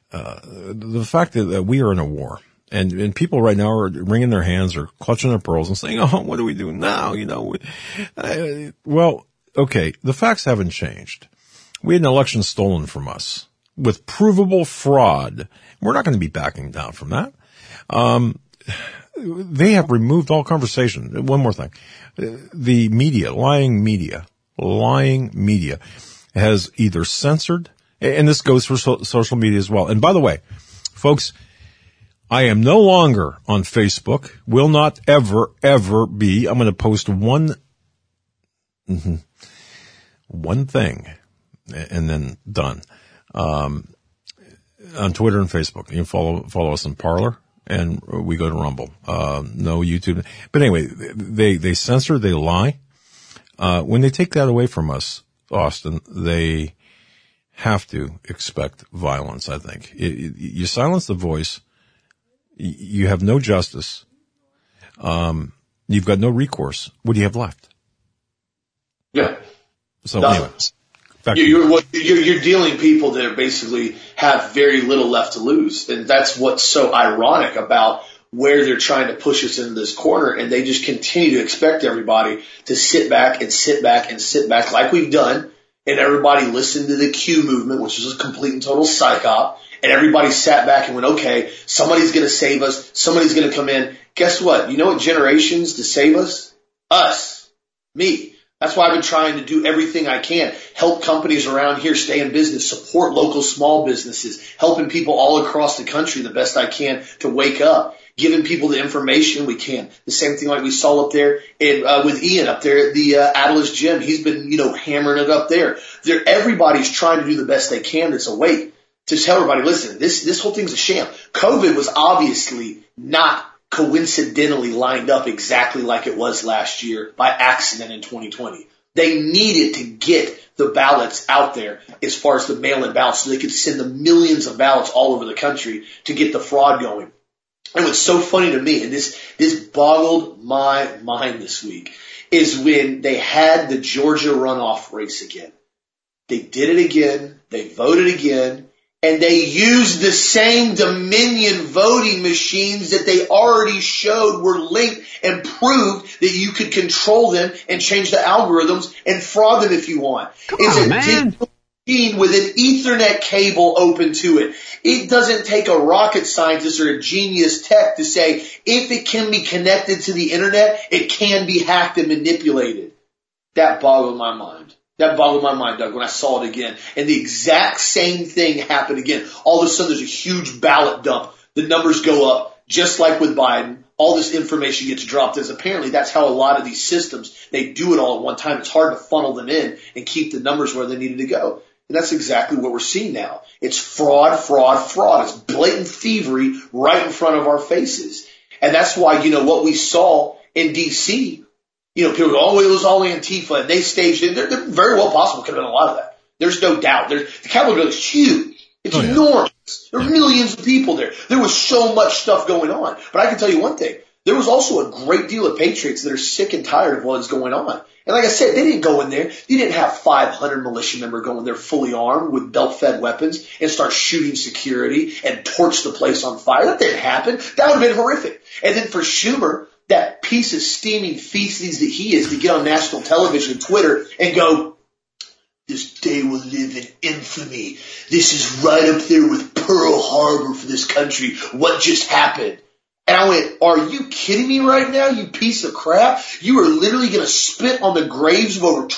the fact that we are in a war, and people right now are wringing their hands or clutching their pearls and saying, oh, what do we do now? You know, well, okay. The facts haven't changed. We had an election stolen from us with provable fraud. We're not going to be backing down from that. They have removed all conversation. One more thing. The media, lying media, lying media has either censored, and this goes for social media as well. And by the way, folks, I am no longer on Facebook, will not ever be. I'm going to post one thing and then done. On Twitter and Facebook. You can follow us on Parler, and we go to Rumble. No YouTube. But anyway, they censor, they lie. When they take that away from us, Austin, they have to expect violence, I think. You silence the voice, you have no justice, you've got no recourse. What do you have left? Yeah. So anyway. You're dealing people that basically have very little left to lose. And that's what's so ironic about where they're trying to push us into this corner. And they just continue to expect everybody to sit back and sit back and sit back like we've done. And everybody listened to the Q movement, which was a complete and total psyop. And everybody sat back and went, okay, somebody's going to save us. Somebody's going to come in. Guess what? You know what generations to save us? Us. Me. That's why I've been trying to do everything I can, help companies around here stay in business, support local small businesses, helping people all across the country the best I can to wake up, giving people the information we can. The same thing like we saw up there with Ian up there at the Atlas Gym. He's been, hammering it up there. Everybody's trying to do the best they can that's awake to tell everybody, listen, this whole thing's a sham. COVID was obviously not coincidentally lined up exactly like it was last year by accident in 2020. They needed to get the ballots out there as far as the mail-in ballots so they could send the millions of ballots all over the country to get the fraud going. And what's so funny to me, and this boggled my mind this week, is when they had the Georgia runoff race again. They did it again. They voted again. And they used the same Dominion voting machines that they already showed were linked and proved that you could control them and change the algorithms and fraud them if you want. It's a digital machine with an Ethernet cable open to it. It doesn't take a rocket scientist or a genius tech to say if it can be connected to the internet, it can be hacked and manipulated. That boggled my mind. That boggled my mind, Doug, when I saw it again. And the exact same thing happened again. All of a sudden, there's a huge ballot dump. The numbers go up, just like with Biden. All this information gets dropped, as apparently that's how a lot of these systems, they do it all at one time. It's hard to funnel them in and keep the numbers where they needed to go. And that's exactly what we're seeing now. It's fraud, fraud, fraud. It's blatant thievery right in front of our faces. And that's why, what we saw in D.C., people go, oh, it was all Antifa, and they staged it. They're very well possible could have been a lot of that. There's no doubt. The Capitol building is huge. It's enormous. There are millions of people there. There was so much stuff going on. But I can tell you one thing. There was also a great deal of patriots that are sick and tired of what is going on. And like I said, they didn't go in there. You didn't have 500 militia members go in there fully armed with belt-fed weapons and start shooting security and torch the place on fire. That didn't happen. That would have been horrific. And then for Schumer, that piece of steaming feces that he is, to get on national television and Twitter and go, this day will live in infamy. This is right up there with Pearl Harbor for this country. What just happened? And I went, are you kidding me right now, you piece of crap? You are literally going to spit on the graves of over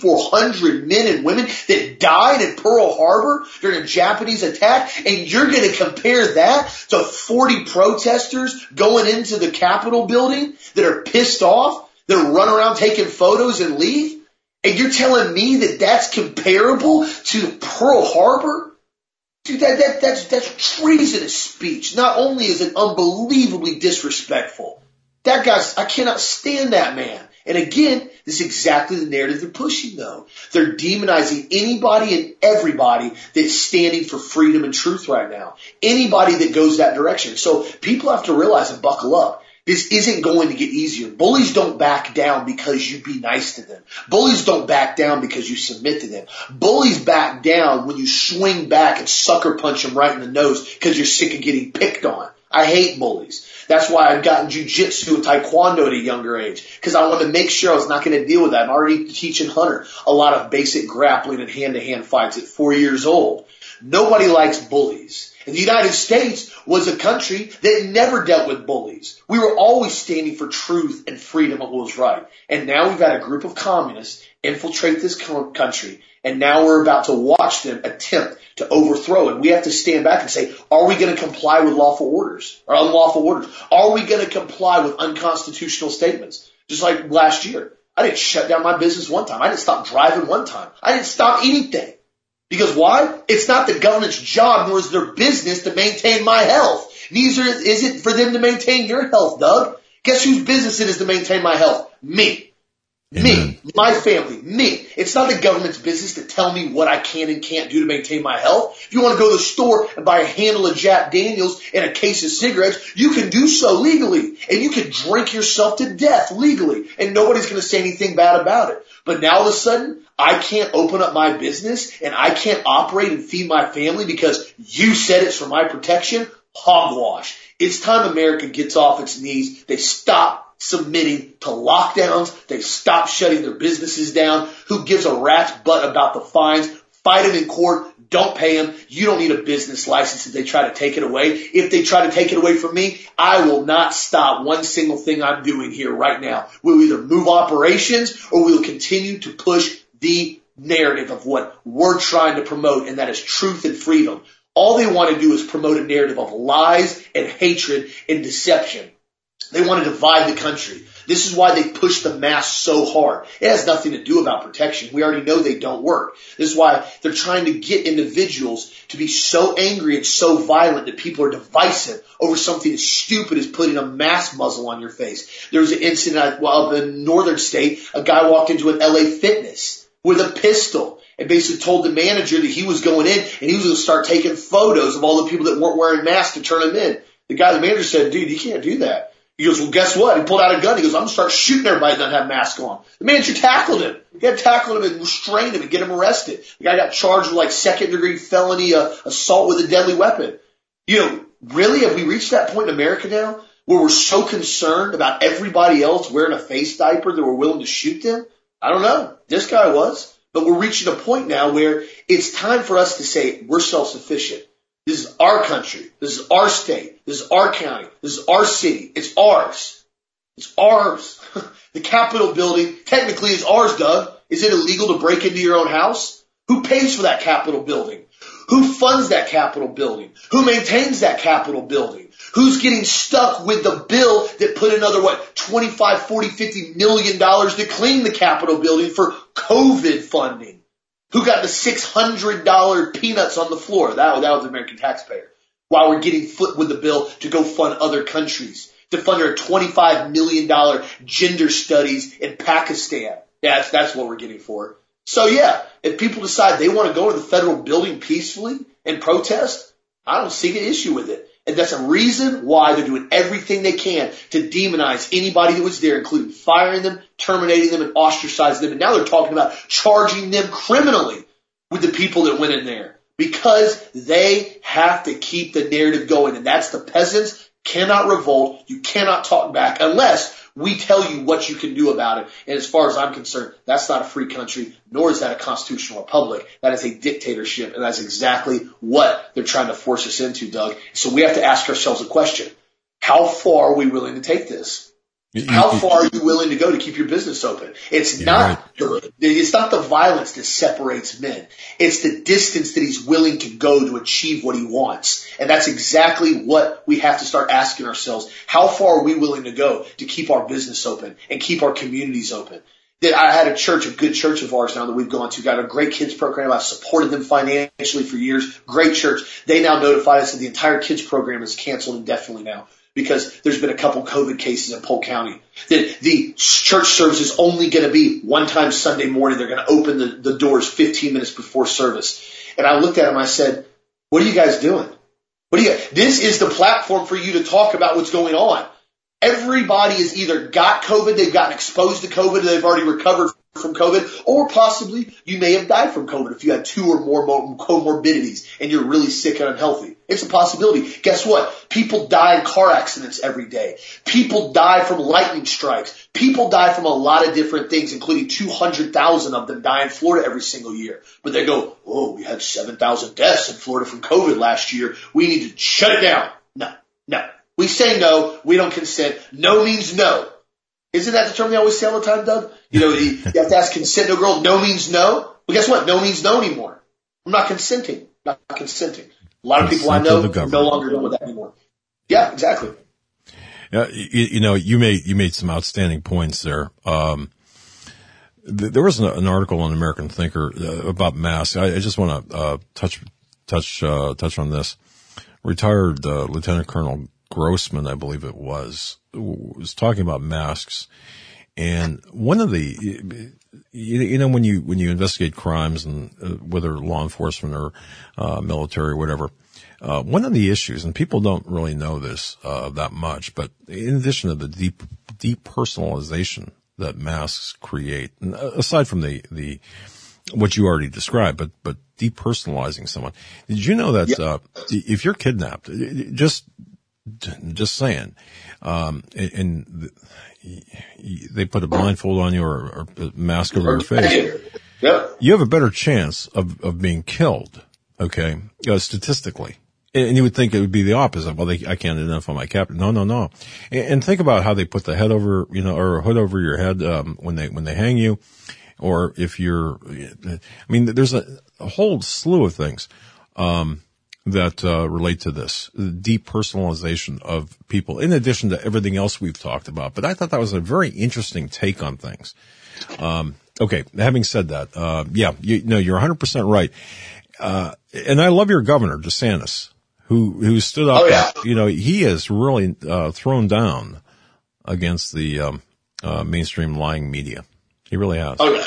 2,400 men and women that died at Pearl Harbor during a Japanese attack, and you're going to compare that to 40 protesters going into the Capitol building that are pissed off, that run around taking photos and leave? And you're telling me that that's comparable to Pearl Harbor? Dude, that's treasonous speech. Not only is it unbelievably disrespectful, that guy's, I cannot stand that man. And again, this is exactly the narrative they're pushing, though. They're demonizing anybody and everybody that's standing for freedom and truth right now. Anybody that goes that direction. So people have to realize and buckle up. This isn't going to get easier. Bullies don't back down because you be nice to them. Bullies don't back down because you submit to them. Bullies back down when you swing back and sucker punch them right in the nose because you're sick of getting picked on. I hate bullies. That's why I've gotten jiu-jitsu and taekwondo at a younger age, because I wanted to make sure I was not going to deal with that. I'm already teaching Hunter a lot of basic grappling and hand-to-hand fights at 4 years old. Nobody likes bullies. And the United States was a country that never dealt with bullies. We were always standing for truth and freedom and what was right. And now we've got a group of communists infiltrate this country, and now we're about to watch them attempt to overthrow it. We have to stand back and say, are we going to comply with lawful orders or unlawful orders? Are we going to comply with unconstitutional statements? Just like last year. I didn't shut down my business one time. I didn't stop driving one time. I didn't stop anything. Because why? It's not the government's job, nor is their business to maintain my health. Neither is it for them to maintain your health, Doug. Guess whose business it is to maintain my health? Me. Me, my family, me. It's not the government's business to tell me what I can and can't do to maintain my health. If you want to go to the store and buy a handle of Jack Daniels and a case of cigarettes, you can do so legally. And you can drink yourself to death legally. And nobody's going to say anything bad about it. But now all of a sudden, I can't open up my business and I can't operate and feed my family because you said it's for my protection? Hogwash. It's time America gets off its knees. They stop submitting to lockdowns. They stop shutting their businesses down. Who gives a rat's butt about the fines? Fight them in court. Don't pay them. You don't need a business license if they try to take it away. If they try to take it away from me, I will not stop one single thing I'm doing here right now. We'll either move operations or we'll continue to push the narrative of what we're trying to promote, and that is truth and freedom. All they want to do is promote a narrative of lies and hatred and deception. They want to divide the country. This is why they push the mask so hard. It has nothing to do about protection. We already know they don't work. This is why they're trying to get individuals to be so angry and so violent that people are divisive over something as stupid as putting a mask muzzle on your face. There was an incident up in northern state. A guy walked into an LA Fitness with a pistol and basically told the manager that he was going in and he was going to start taking photos of all the people that weren't wearing masks to turn them in. The manager said, dude, you can't do that. He goes, well, guess what? He pulled out a gun. He goes, I'm going to start shooting everybody that doesn't have masks on. The manager tackled him. He had to tackle him and restrain him and get him arrested. The guy got charged with like second-degree felony assault with a deadly weapon. You know, really, have we reached that point in America now where we're so concerned about everybody else wearing a face diaper that we're willing to shoot them? I don't know. This guy was. But we're reaching a point now where it's time for us to say we're self-sufficient. This is our country. This is our state. This is our county. This is our city. It's ours. It's ours. The Capitol building technically is ours, Doug. Is it illegal to break into your own house? Who pays for that Capitol building? Who funds that Capitol building? Who maintains that Capitol building? Who's getting stuck with the bill that put another, $25, $40, $50 million to clean the Capitol building for COVID funding? Who got the $600 peanuts on the floor? That was the American taxpayer. While we're getting foot with the bill to go fund other countries, to fund our $25 million gender studies in Pakistan. Yeah, that's what we're getting for. So yeah, if people decide they want to go to the federal building peacefully and protest, I don't see an issue with it. And that's a reason why they're doing everything they can to demonize anybody that was there, including firing them, terminating them, and ostracizing them. And now they're talking about charging them criminally with the people that went in there because they have to keep the narrative going. And that's the peasants cannot revolt. You cannot talk back unless we tell you what you can do about it. And as far as I'm concerned, that's not a free country, nor is that a constitutional republic. That is a dictatorship, and that's exactly what they're trying to force us into, Doug. So we have to ask ourselves a question. How far are we willing to take this? How far are you willing to go to keep your business open? It's not the violence that separates men. It's the distance that he's willing to go to achieve what he wants. And that's exactly what we have to start asking ourselves. How far are we willing to go to keep our business open and keep our communities open? That I had a good church of ours now that we've gone to, got a great kids program. I've supported them financially for years. Great church. They now notified us that the entire kids program is canceled indefinitely now, because there's been a couple COVID cases in Polk County. That the church service is only going to be one time Sunday morning. They're going to open the doors 15 minutes before service. And I looked at them, I said, what are you guys doing? This is the platform for you to talk about what's going on. Everybody has either got COVID, they've gotten exposed to COVID, they've already recovered from COVID, or possibly you may have died from COVID if you had 2 or more comorbidities and you're really sick and unhealthy. It's a possibility. Guess what? People die in car accidents every day. People die from lightning strikes. People die from a lot of different things, including 200,000 of them die in Florida every single year. But they go, oh, we had 7,000 deaths in Florida from COVID last year. We need to shut it down. No. We say no. We don't consent. No means no. Isn't that the term they always say all the time, Doug? You know, you have to ask consent to a girl. No means no. Well, guess what? No means no anymore. I'm not consenting. Not consenting. A lot of people I know no longer know that anymore. Yeah, exactly. You know, you made some outstanding points there. There was an article on American Thinker about masks. I just want to touch on this. Retired Lieutenant Colonel Grossman, I believe it was talking about masks, and one of the, you know, when you investigate crimes, and whether law enforcement or military or whatever, one of the issues, and people don't really know this that much, but in addition to the depersonalization that masks create, and aside from the what you already described, but depersonalizing someone. Did you know that if you're kidnapped, just saying, and they put a blindfold on you or a mask over your face, you have a better chance of being killed, okay, statistically. And you would think it would be the opposite. Well, I can't identify my captain. No. And think about how they put the head over, you know, or a hood over your head, when they hang you, or if you're, I mean, there's a whole slew of things, that relate to this depersonalization of people, in addition to everything else we've talked about. But I thought that was a very interesting take on things. Okay, having said that, you're 100% right. And I love your governor, DeSantis, who stood up. Oh, yeah. You know, he has really thrown down against the mainstream lying media. He really has. Oh, yeah.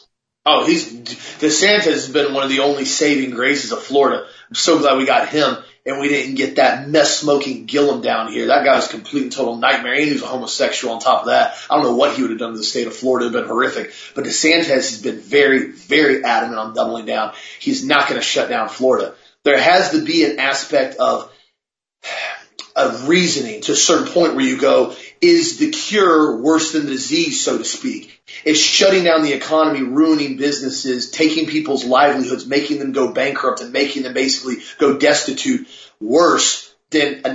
DeSantis has been one of the only saving graces of Florida. I'm so glad we got him and we didn't get that mess-smoking Gillum down here. That guy was a complete and total nightmare, and he was a homosexual on top of that. I don't know what he would have done to the state of Florida. It would have been horrific. But DeSantis has been very, very adamant on doubling down. He's not going to shut down Florida. There has to be an aspect of reasoning to a certain point where you go, is the cure worse than the disease, so to speak? Is shutting down the economy, ruining businesses, taking people's livelihoods, making them go bankrupt, and making them basically go destitute worse than a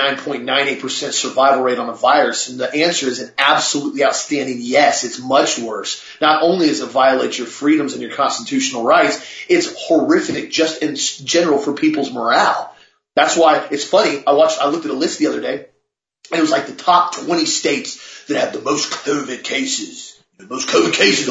99.98% survival rate on a virus? And the answer is an absolutely outstanding yes. It's much worse. Not only does it violate your freedoms and your constitutional rights, it's horrific just in general for people's morale. That's why it's funny. I looked at a list the other day, and it was like the top 20 states that have the most COVID cases. The most COVID cases,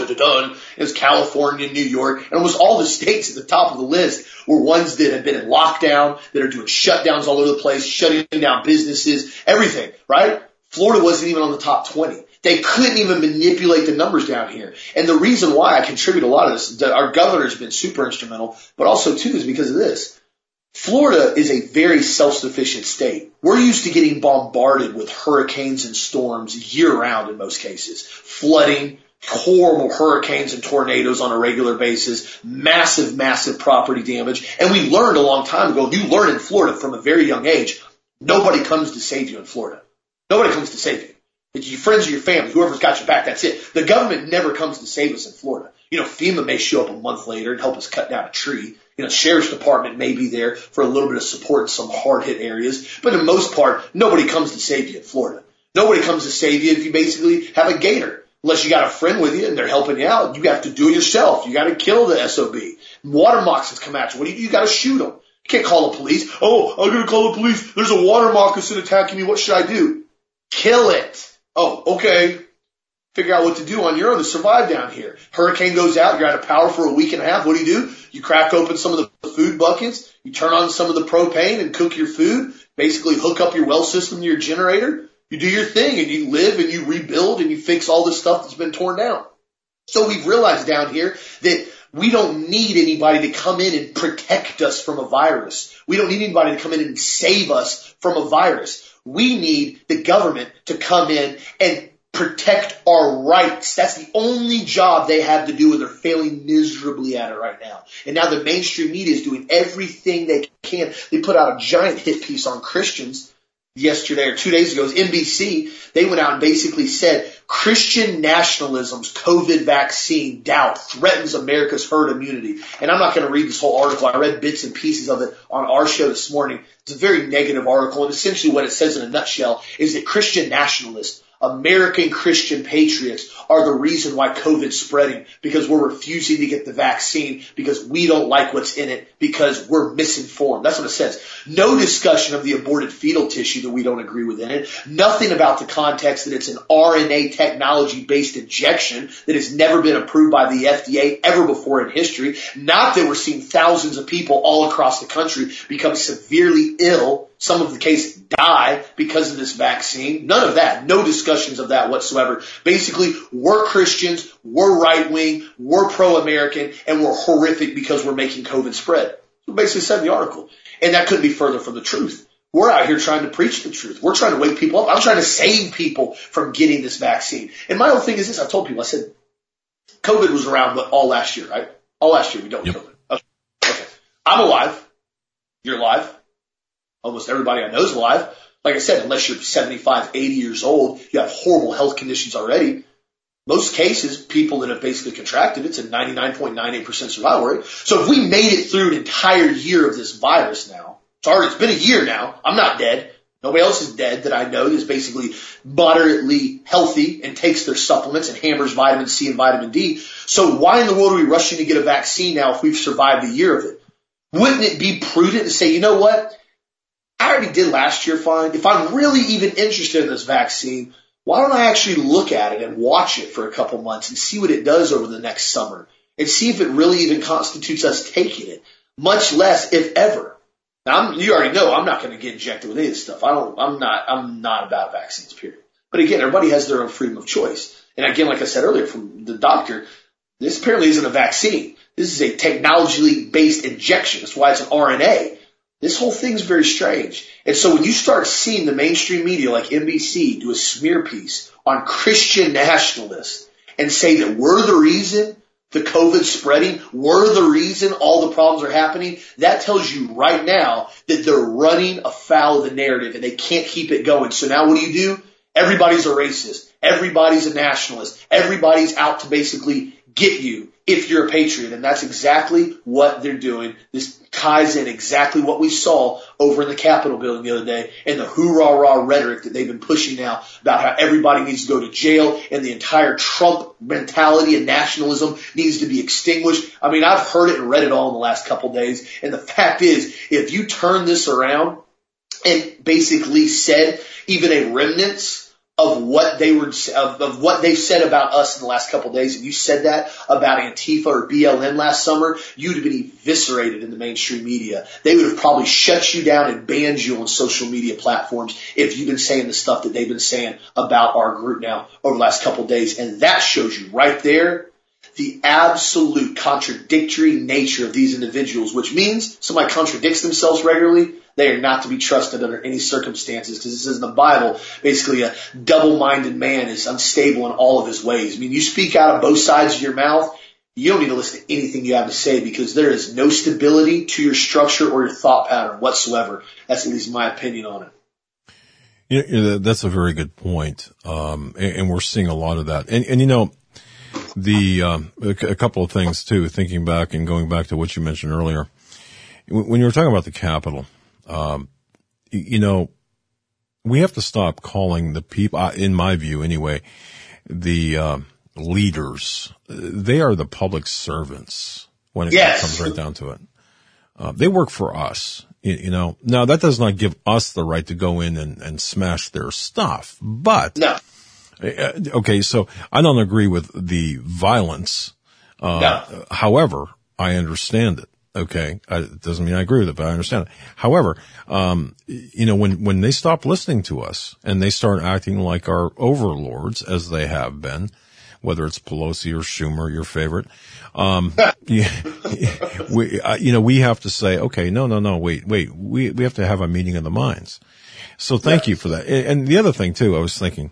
it was California, New York, and almost all the states at the top of the list were ones that had been in lockdown, that are doing shutdowns all over the place, shutting down businesses, everything, right? Florida wasn't even on the top 20. They couldn't even manipulate the numbers down here. And the reason why I contribute a lot of this, our governor's been super instrumental, but also too is because of this. Florida is a very self-sufficient state. We're used to getting bombarded with hurricanes and storms year-round in most cases. Flooding, horrible hurricanes and tornadoes on a regular basis, massive, massive property damage. And we learned a long time ago, you learn in Florida from a very young age, nobody comes to save you in Florida. Nobody comes to save you. It's your friends or your family, whoever's got your back, that's it. The government never comes to save us in Florida. You know, FEMA may show up a month later and help us cut down a tree. You know, Sheriff's Department may be there for a little bit of support in some hard-hit areas. But in most part, nobody comes to save you in Florida. Nobody comes to save you if you basically have a gator. Unless you got a friend with you and they're helping you out. You have to do it yourself. You got to kill the SOB. Water moccasins come at you. What do you got to shoot them. You can't call the police. Oh, I'm going to call the police. There's a water moccasin attacking me. What should I do? Kill it. Oh, okay. Figure out what to do on your own to survive down here. Hurricane goes out. You're out of power for a week and a half. What do? You crack open some of the food buckets. You turn on some of the propane and cook your food. Basically hook up your well system to your generator. You do your thing and you live and you rebuild and you fix all the stuff that's been torn down. So we've realized down here that we don't need anybody to come in and protect us from a virus. We don't need anybody to come in and save us from a virus. We need the government to come in and protect our rights. That's the only job they have to do, and they're failing miserably at it right now. And now the mainstream media is doing everything they can. They put out a giant hit piece on Christians yesterday or 2 days ago. It was NBC. They went out and basically said Christian nationalism's COVID vaccine doubt threatens America's herd immunity. And I'm not going to read this whole article. I read bits and pieces of it on our show this morning. It's a very negative article, and essentially what it says in a nutshell is that Christian nationalists American Christian patriots are the reason why COVID's spreading, because we're refusing to get the vaccine because we don't like what's in it, because we're misinformed. That's what it says. No discussion of the aborted fetal tissue that we don't agree with in it. Nothing about the context that it's an RNA technology-based injection that has never been approved by the FDA ever before in history. Not that we're seeing thousands of people all across the country become severely ill, some of the case die because of this vaccine. None of that. No discussions of that whatsoever. Basically, we're Christians, we're right-wing, we're pro-American, and we're horrific because we're making COVID spread. That's what basically said in the article. And that couldn't be further from the truth. We're out here trying to preach the truth. We're trying to wake people up. I'm trying to save people from getting this vaccine. And my whole thing is this. I told people, I said, COVID was around all last year, right? All last year we dealt with COVID. Okay. I'm alive. You're alive. Almost everybody I know is alive. Like I said, unless you're 75, 80 years old, you have horrible health conditions already. Most cases, people that have basically contracted, it's a 99.98% survival rate. So if we made it through an entire year of this virus now, it's been a year now. I'm not dead. Nobody else is dead that I know is basically moderately healthy and takes their supplements and hammers vitamin C and vitamin D. So why in the world are we rushing to get a vaccine now if we've survived a year of it? Wouldn't it be prudent to say, you know what? I already did last year fine. If I'm really even interested in this vaccine, why don't I actually look at it and watch it for a couple months and see what it does over the next summer and see if it really even constitutes us taking it, much less if ever. Now, you already know I'm not going to get injected with any of this stuff. I'm not about vaccines, period. But again, everybody has their own freedom of choice. And again, like I said earlier from the doctor, this apparently isn't a vaccine. This is a technology-based injection. That's why it's an RNA. This whole thing's very strange. And so when you start seeing the mainstream media like NBC do a smear piece on Christian nationalists and say that we're the reason the COVID's spreading, we're the reason all the problems are happening, that tells you right now that they're running afoul of the narrative and they can't keep it going. So now what do? Everybody's a racist. Everybody's a nationalist. Everybody's out to basically get you if you're a patriot. And that's exactly what they're doing. This ties in exactly what we saw over in the Capitol building the other day and the hoorah-rah rhetoric that they've been pushing now about how everybody needs to go to jail and the entire Trump mentality and nationalism needs to be extinguished. I mean, I've heard it and read it all in the last couple of days. And the fact is, if you turn this around and basically said even a remnants of what they were, of what they said about us in the last couple of days, if you said that about Antifa or BLM last summer, you'd have been eviscerated in the mainstream media. They would have probably shut you down and banned you on social media platforms if you've been saying the stuff that they've been saying about our group now over the last couple of days. And that shows you right there the absolute contradictory nature of these individuals, which means somebody contradicts themselves regularly. They are not to be trusted under any circumstances, because it says in the Bible, basically a double-minded man is unstable in all of his ways. I mean, you speak out of both sides of your mouth, you don't need to listen to anything you have to say, because there is no stability to your structure or your thought pattern whatsoever. That's at least my opinion on it. Yeah, that's a very good point. And we're seeing a lot of that. And you know, a couple of things too, thinking back and going back to what you mentioned earlier. When you were talking about the Capitol, you know, we have to stop calling the people, in my view anyway, the leaders. They are the public servants when it comes right down to it. They work for us, you know. Now, that does not give us the right to go in and smash their stuff, but no. Okay, so I don't agree with the violence. No. However, I understand it. Okay. It doesn't mean I agree with it, but I understand it. However, you know, when they stop listening to us and they start acting like our overlords, as they have been, whether it's Pelosi or Schumer, your favorite, we have to say, okay, no, wait, we have to have a meeting of the minds. So thank you for that. And the other thing too, I was thinking,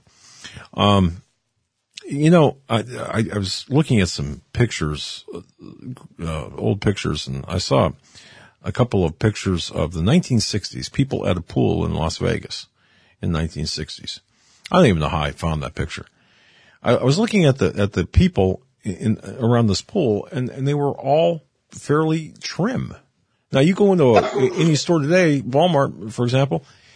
you know, I was looking at some pictures, old pictures, and I saw a couple of pictures of the 1960s, people at a pool in Las Vegas in 1960s. I don't even know how I found that picture. I was looking at the people around this pool, and they were all fairly trim. Now you go into any store today, Walmart, for example,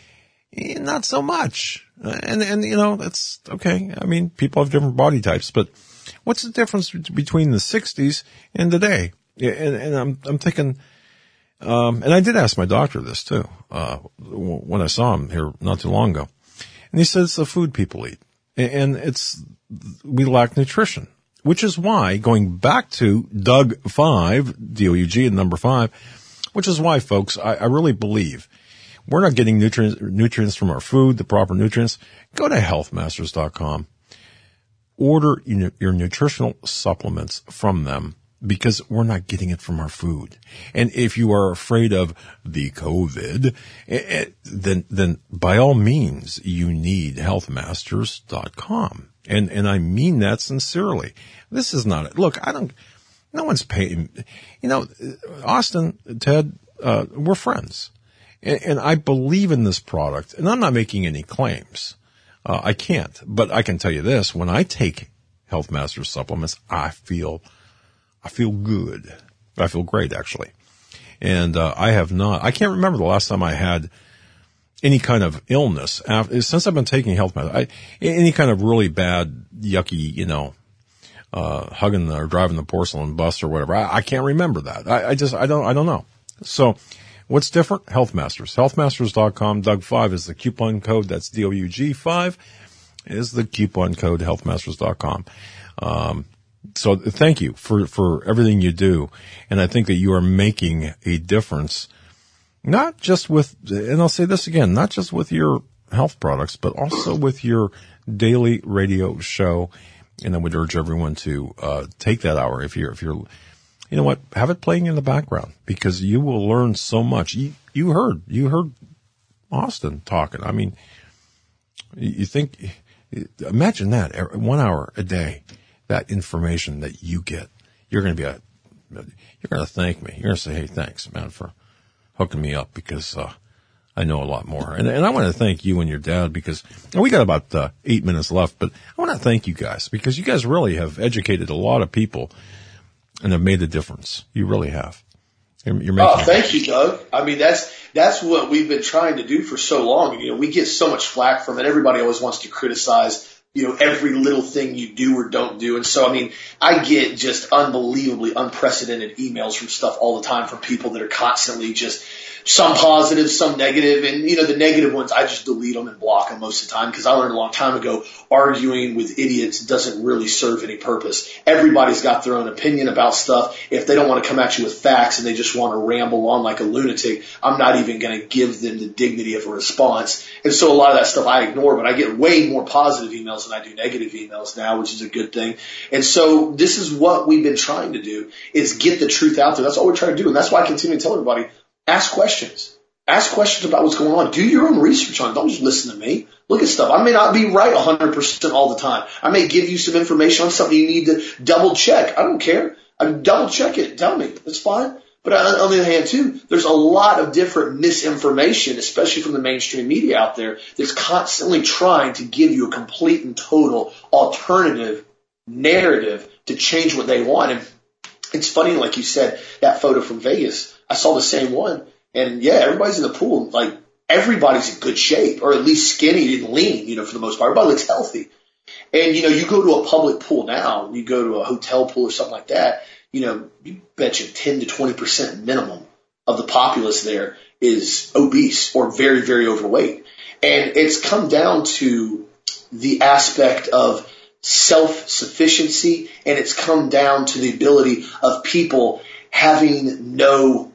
not so much. And you know, that's okay. I mean, people have different body types, but what's the difference between the 60s and today? And I'm thinking, and I did ask my doctor this too, when I saw him here not too long ago. And he said it's the food people eat. And we lack nutrition, which is why, going back to Doug 5, D-O-U-G and number 5, which is why, folks, I really believe we're not getting nutrients from our food, the proper nutrients. Go to healthmasters.com. Order your nutritional supplements from them, because we're not getting it from our food. And if you are afraid of the COVID, then by all means, you need healthmasters.com. And I mean that sincerely. This is not it. Look, no one's paying, you know, Austin, Ted, we're friends. And I believe in this product, and I'm not making any claims. I can't, but I can tell you this: when I take Health Masters supplements, I feel good. I feel great, actually. And I can't remember the last time I had any kind of illness since I've been taking Health Masters. Any kind of really bad, yucky, you know, hugging or driving the porcelain bus or whatever. I can't remember that. I don't know. So what's different? Health Masters. Healthmasters.com. Doug 5 is the coupon code. That's DOUG 5 is the coupon code. Healthmasters.com. So thank you for everything you do. And I think that you are making a difference, not just with, and I'll say this again, not just with your health products, but also with your daily radio show. And I would urge everyone to, take that hour if you're, you know what, have it playing in the background, because you will learn so much. You heard Austin talking. I mean, imagine that 1 hour a day. That information that you get, you're going to thank me. You're going to say, hey, thanks, man, for hooking me up, because, I know a lot more. And I want to thank you and your dad, because we got about 8 minutes left, but I want to thank you guys, because you guys really have educated a lot of people and have made a difference. You really have. You're making thank you, Doug. I mean, that's what we've been trying to do for so long. You know, we get so much flack from it. Everybody always wants to criticize, you know, every little thing you do or don't do. And so, I mean, I get just unbelievably unprecedented emails from stuff all the time from people that are constantly just some positive, some negative. And, you know, the negative ones, I just delete them and block them most of the time, because I learned a long time ago, arguing with idiots doesn't really serve any purpose. Everybody's got their own opinion about stuff. If they don't want to come at you with facts and they just want to ramble on like a lunatic, I'm not even going to give them the dignity of a response. And so a lot of that stuff I ignore, but I get way more positive emails than I do negative emails now, which is a good thing. And so this is what we've been trying to do, is get the truth out there. That's all we're trying to do. And that's why I continue to tell everybody, ask questions. Ask questions about what's going on. Do your own research on it. Don't just listen to me. Look at stuff. I may not be right 100% all the time. I may give you some information on something you need to double check. I don't care. Double check it. Tell me. That's fine. But on the other hand, too, there's a lot of different misinformation, especially from the mainstream media out there, that's constantly trying to give you a complete and total alternative narrative to change what they want. And it's funny, like you said, that photo from Vegas, I saw the same one. And yeah, everybody's in the pool. Like, everybody's in good shape, or at least skinny and lean, you know, for the most part. Everybody looks healthy. And, you know, you go to a public pool now, you go to a hotel pool or something like that, you know, you bet you 10 to 20% minimum of the populace there is obese or very, very overweight. And it's come down to the aspect of self-sufficiency, and it's come down to the ability of people having no,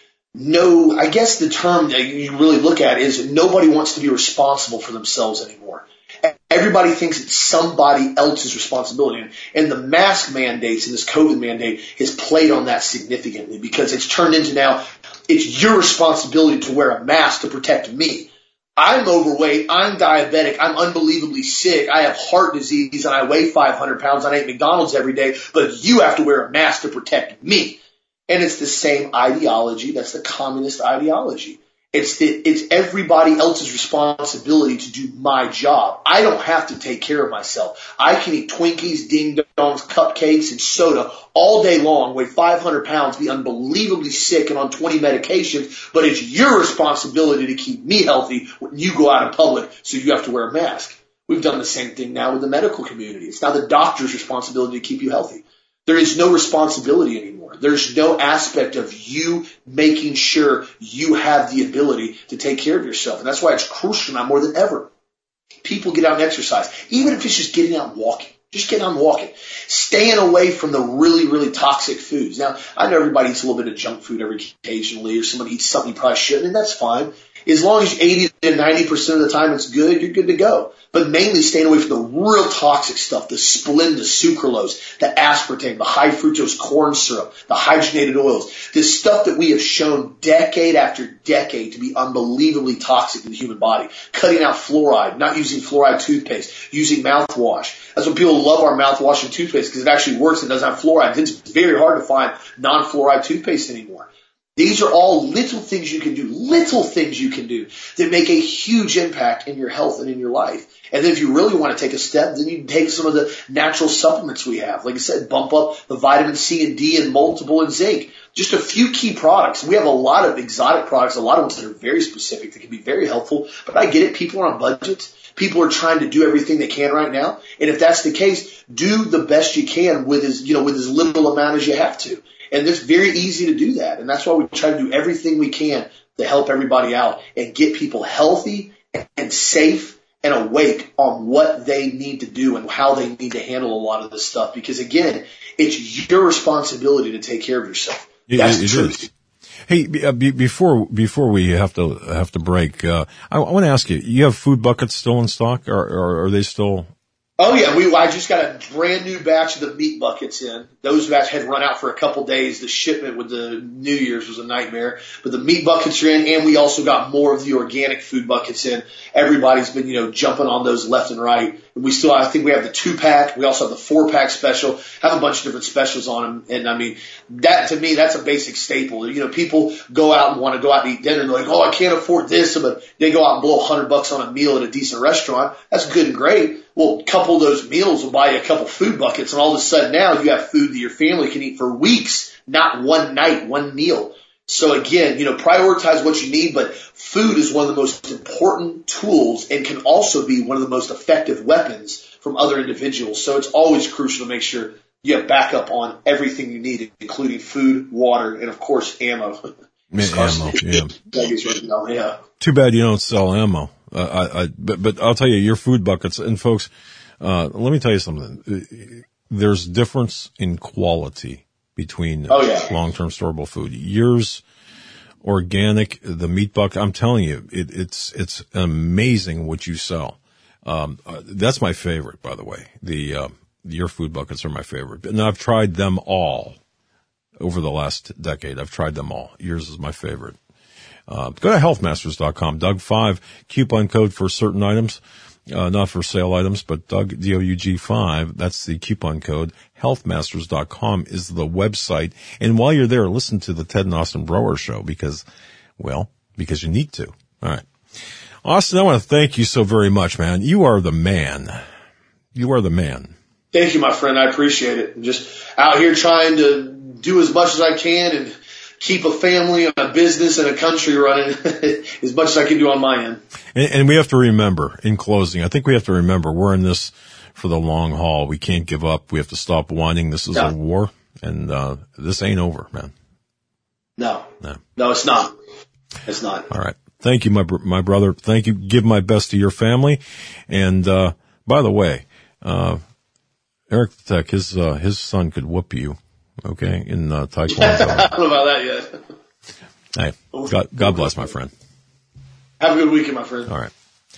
I guess the term that you really look at is nobody wants to be responsible for themselves anymore. Everybody thinks it's somebody else's responsibility. And the mask mandates and this COVID mandate has played on that significantly, because it's turned into now it's your responsibility to wear a mask to protect me. I'm overweight, I'm diabetic, I'm unbelievably sick, I have heart disease, and I weigh 500 pounds, and I eat McDonald's every day, but you have to wear a mask to protect me. And it's the same ideology. That's the communist ideology. It's everybody else's responsibility to do my job. I don't have to take care of myself. I can eat Twinkies, Ding Dongs, cupcakes, and soda all day long, weigh 500 pounds, be unbelievably sick and on 20 medications, but it's your responsibility to keep me healthy when you go out in public, so you have to wear a mask. We've done the same thing now with the medical community. It's now the doctor's responsibility to keep you healthy. There is no responsibility anymore. There's no aspect of you making sure you have the ability to take care of yourself. And that's why it's crucial now more than ever. People get out and exercise. Even if it's just getting out and walking. Just getting out and walking. Staying away from the really, really toxic foods. Now, I know everybody eats a little bit of junk food occasionally, or somebody eats something you probably shouldn't, and that's fine. As long as 80 to 90% of the time it's good, you're good to go. But mainly staying away from the real toxic stuff, the Splenda, the sucralose, the aspartame, the high fructose corn syrup, the hydrogenated oils, this stuff that we have shown decade after decade to be unbelievably toxic in the human body. Cutting out fluoride, not using fluoride toothpaste, using mouthwash. That's why people love our mouthwash and toothpaste, because it actually works and doesn't have fluoride. It's very hard to find non-fluoride toothpaste anymore. These are all little things you can do that make a huge impact in your health and in your life. And then if you really want to take a step, then you can take some of the natural supplements we have. Like I said, bump up the vitamin C and D and multiple and zinc. Just a few key products. We have a lot of exotic products, a lot of ones that are very specific that can be very helpful. But I get it. People are on budgets. People are trying to do everything they can right now. And if that's the case, do the best you can with as little amount as you have to. And it's very easy to do that. And that's why we try to do everything we can to help everybody out and get people healthy and safe and awake on what they need to do and how they need to handle a lot of this stuff. Because again, it's your responsibility to take care of yourself. That's the truth. Hey, before we have to break, I want to ask you, you have food buckets still in stock, or are they still? Oh yeah, I just got a brand new batch of the meat buckets in. Those batch had run out for a couple days. The shipment with the New Year's was a nightmare, but the meat buckets are in, and we also got more of the organic food buckets in. Everybody's been, jumping on those left and right. I think we have the 2-pack. We also have the 4-pack special. Have a bunch of different specials on them. And I mean, that to me, that's a basic staple. People go out and want to go out and eat dinner and they're like, oh, I can't afford this. But they go out and blow $100 on a meal at a decent restaurant. That's good and great. Well, a couple of those meals will buy you a couple food buckets. And all of a sudden now you have food that your family can eat for weeks, not one night, one meal. So again, prioritize what you need, but food is one of the most important tools and can also be one of the most effective weapons from other individuals. So it's always crucial to make sure you have backup on everything you need, including food, water, and of course, ammo. Ammo, yeah. Right now, yeah. Too bad you don't sell ammo. But I'll tell you, your food buckets, and folks, let me tell you something. There's difference in quality between long-term storable food. Yours, organic, the meat bucket, I'm telling you, it's amazing what you sell. That's my favorite, by the way. Your food buckets are my favorite. And I've tried them all over the last decade. I've tried them all. Yours is my favorite. Go to healthmasters.com. Doug5, coupon code for certain items. Not for sale items, but Doug, DOUG5, that's the coupon code. Healthmasters.com is the website. And while you're there, listen to the Ted and Austin Broer show because you need to. All right. Austin, I want to thank you so very much, man. You are the man. You are the man. Thank you, my friend. I appreciate it. I'm just out here trying to do as much as I can and keep a family and a business and a country running as much as I can do on my end. And we have to remember, in closing, I think we have to remember we're in this for the long haul. We can't give up. We have to stop whining. This is a war, and this ain't over, man. No, it's not. It's not. All right. Thank you, my brother. Thank you. Give my best to your family. And by the way, Eric the Tech, his son could whoop you. Okay, in Taekwondo. I don't know about that yet. Hey, God bless, my friend. Have a good weekend, my friend. All right.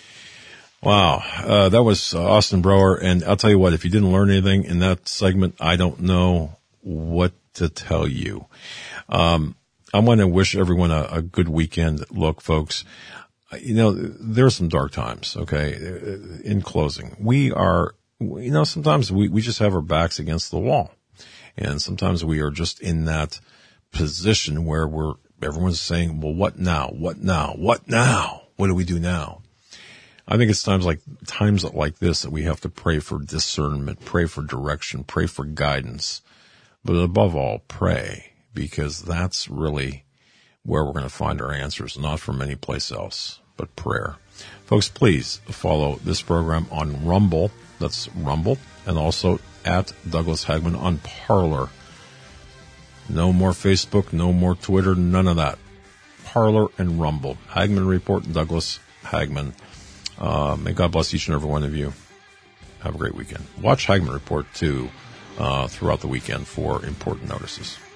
Wow, that was Austin Broer, and I'll tell you what, if you didn't learn anything in that segment, I don't know what to tell you. I want to wish everyone a good weekend. Look, folks, there are some dark times, okay? In closing, we are, sometimes we just have our backs against the wall. And sometimes we are just in that position where we're everyone's saying, well, what now? What now? What now? What do we do now? I think it's times like this that we have to pray for discernment, pray for direction, pray for guidance. But above all, pray, because that's really where we're going to find our answers, not from any place else, but prayer. Folks, please follow this program on Rumble. That's Rumble. And also at Douglas Hagman on Parler. No more Facebook, no more Twitter, none of that. Parler and Rumble. Hagman Report and Douglas Hagman. May God bless each and every one of you. Have a great weekend. Watch Hagman Report, too, throughout the weekend for important notices.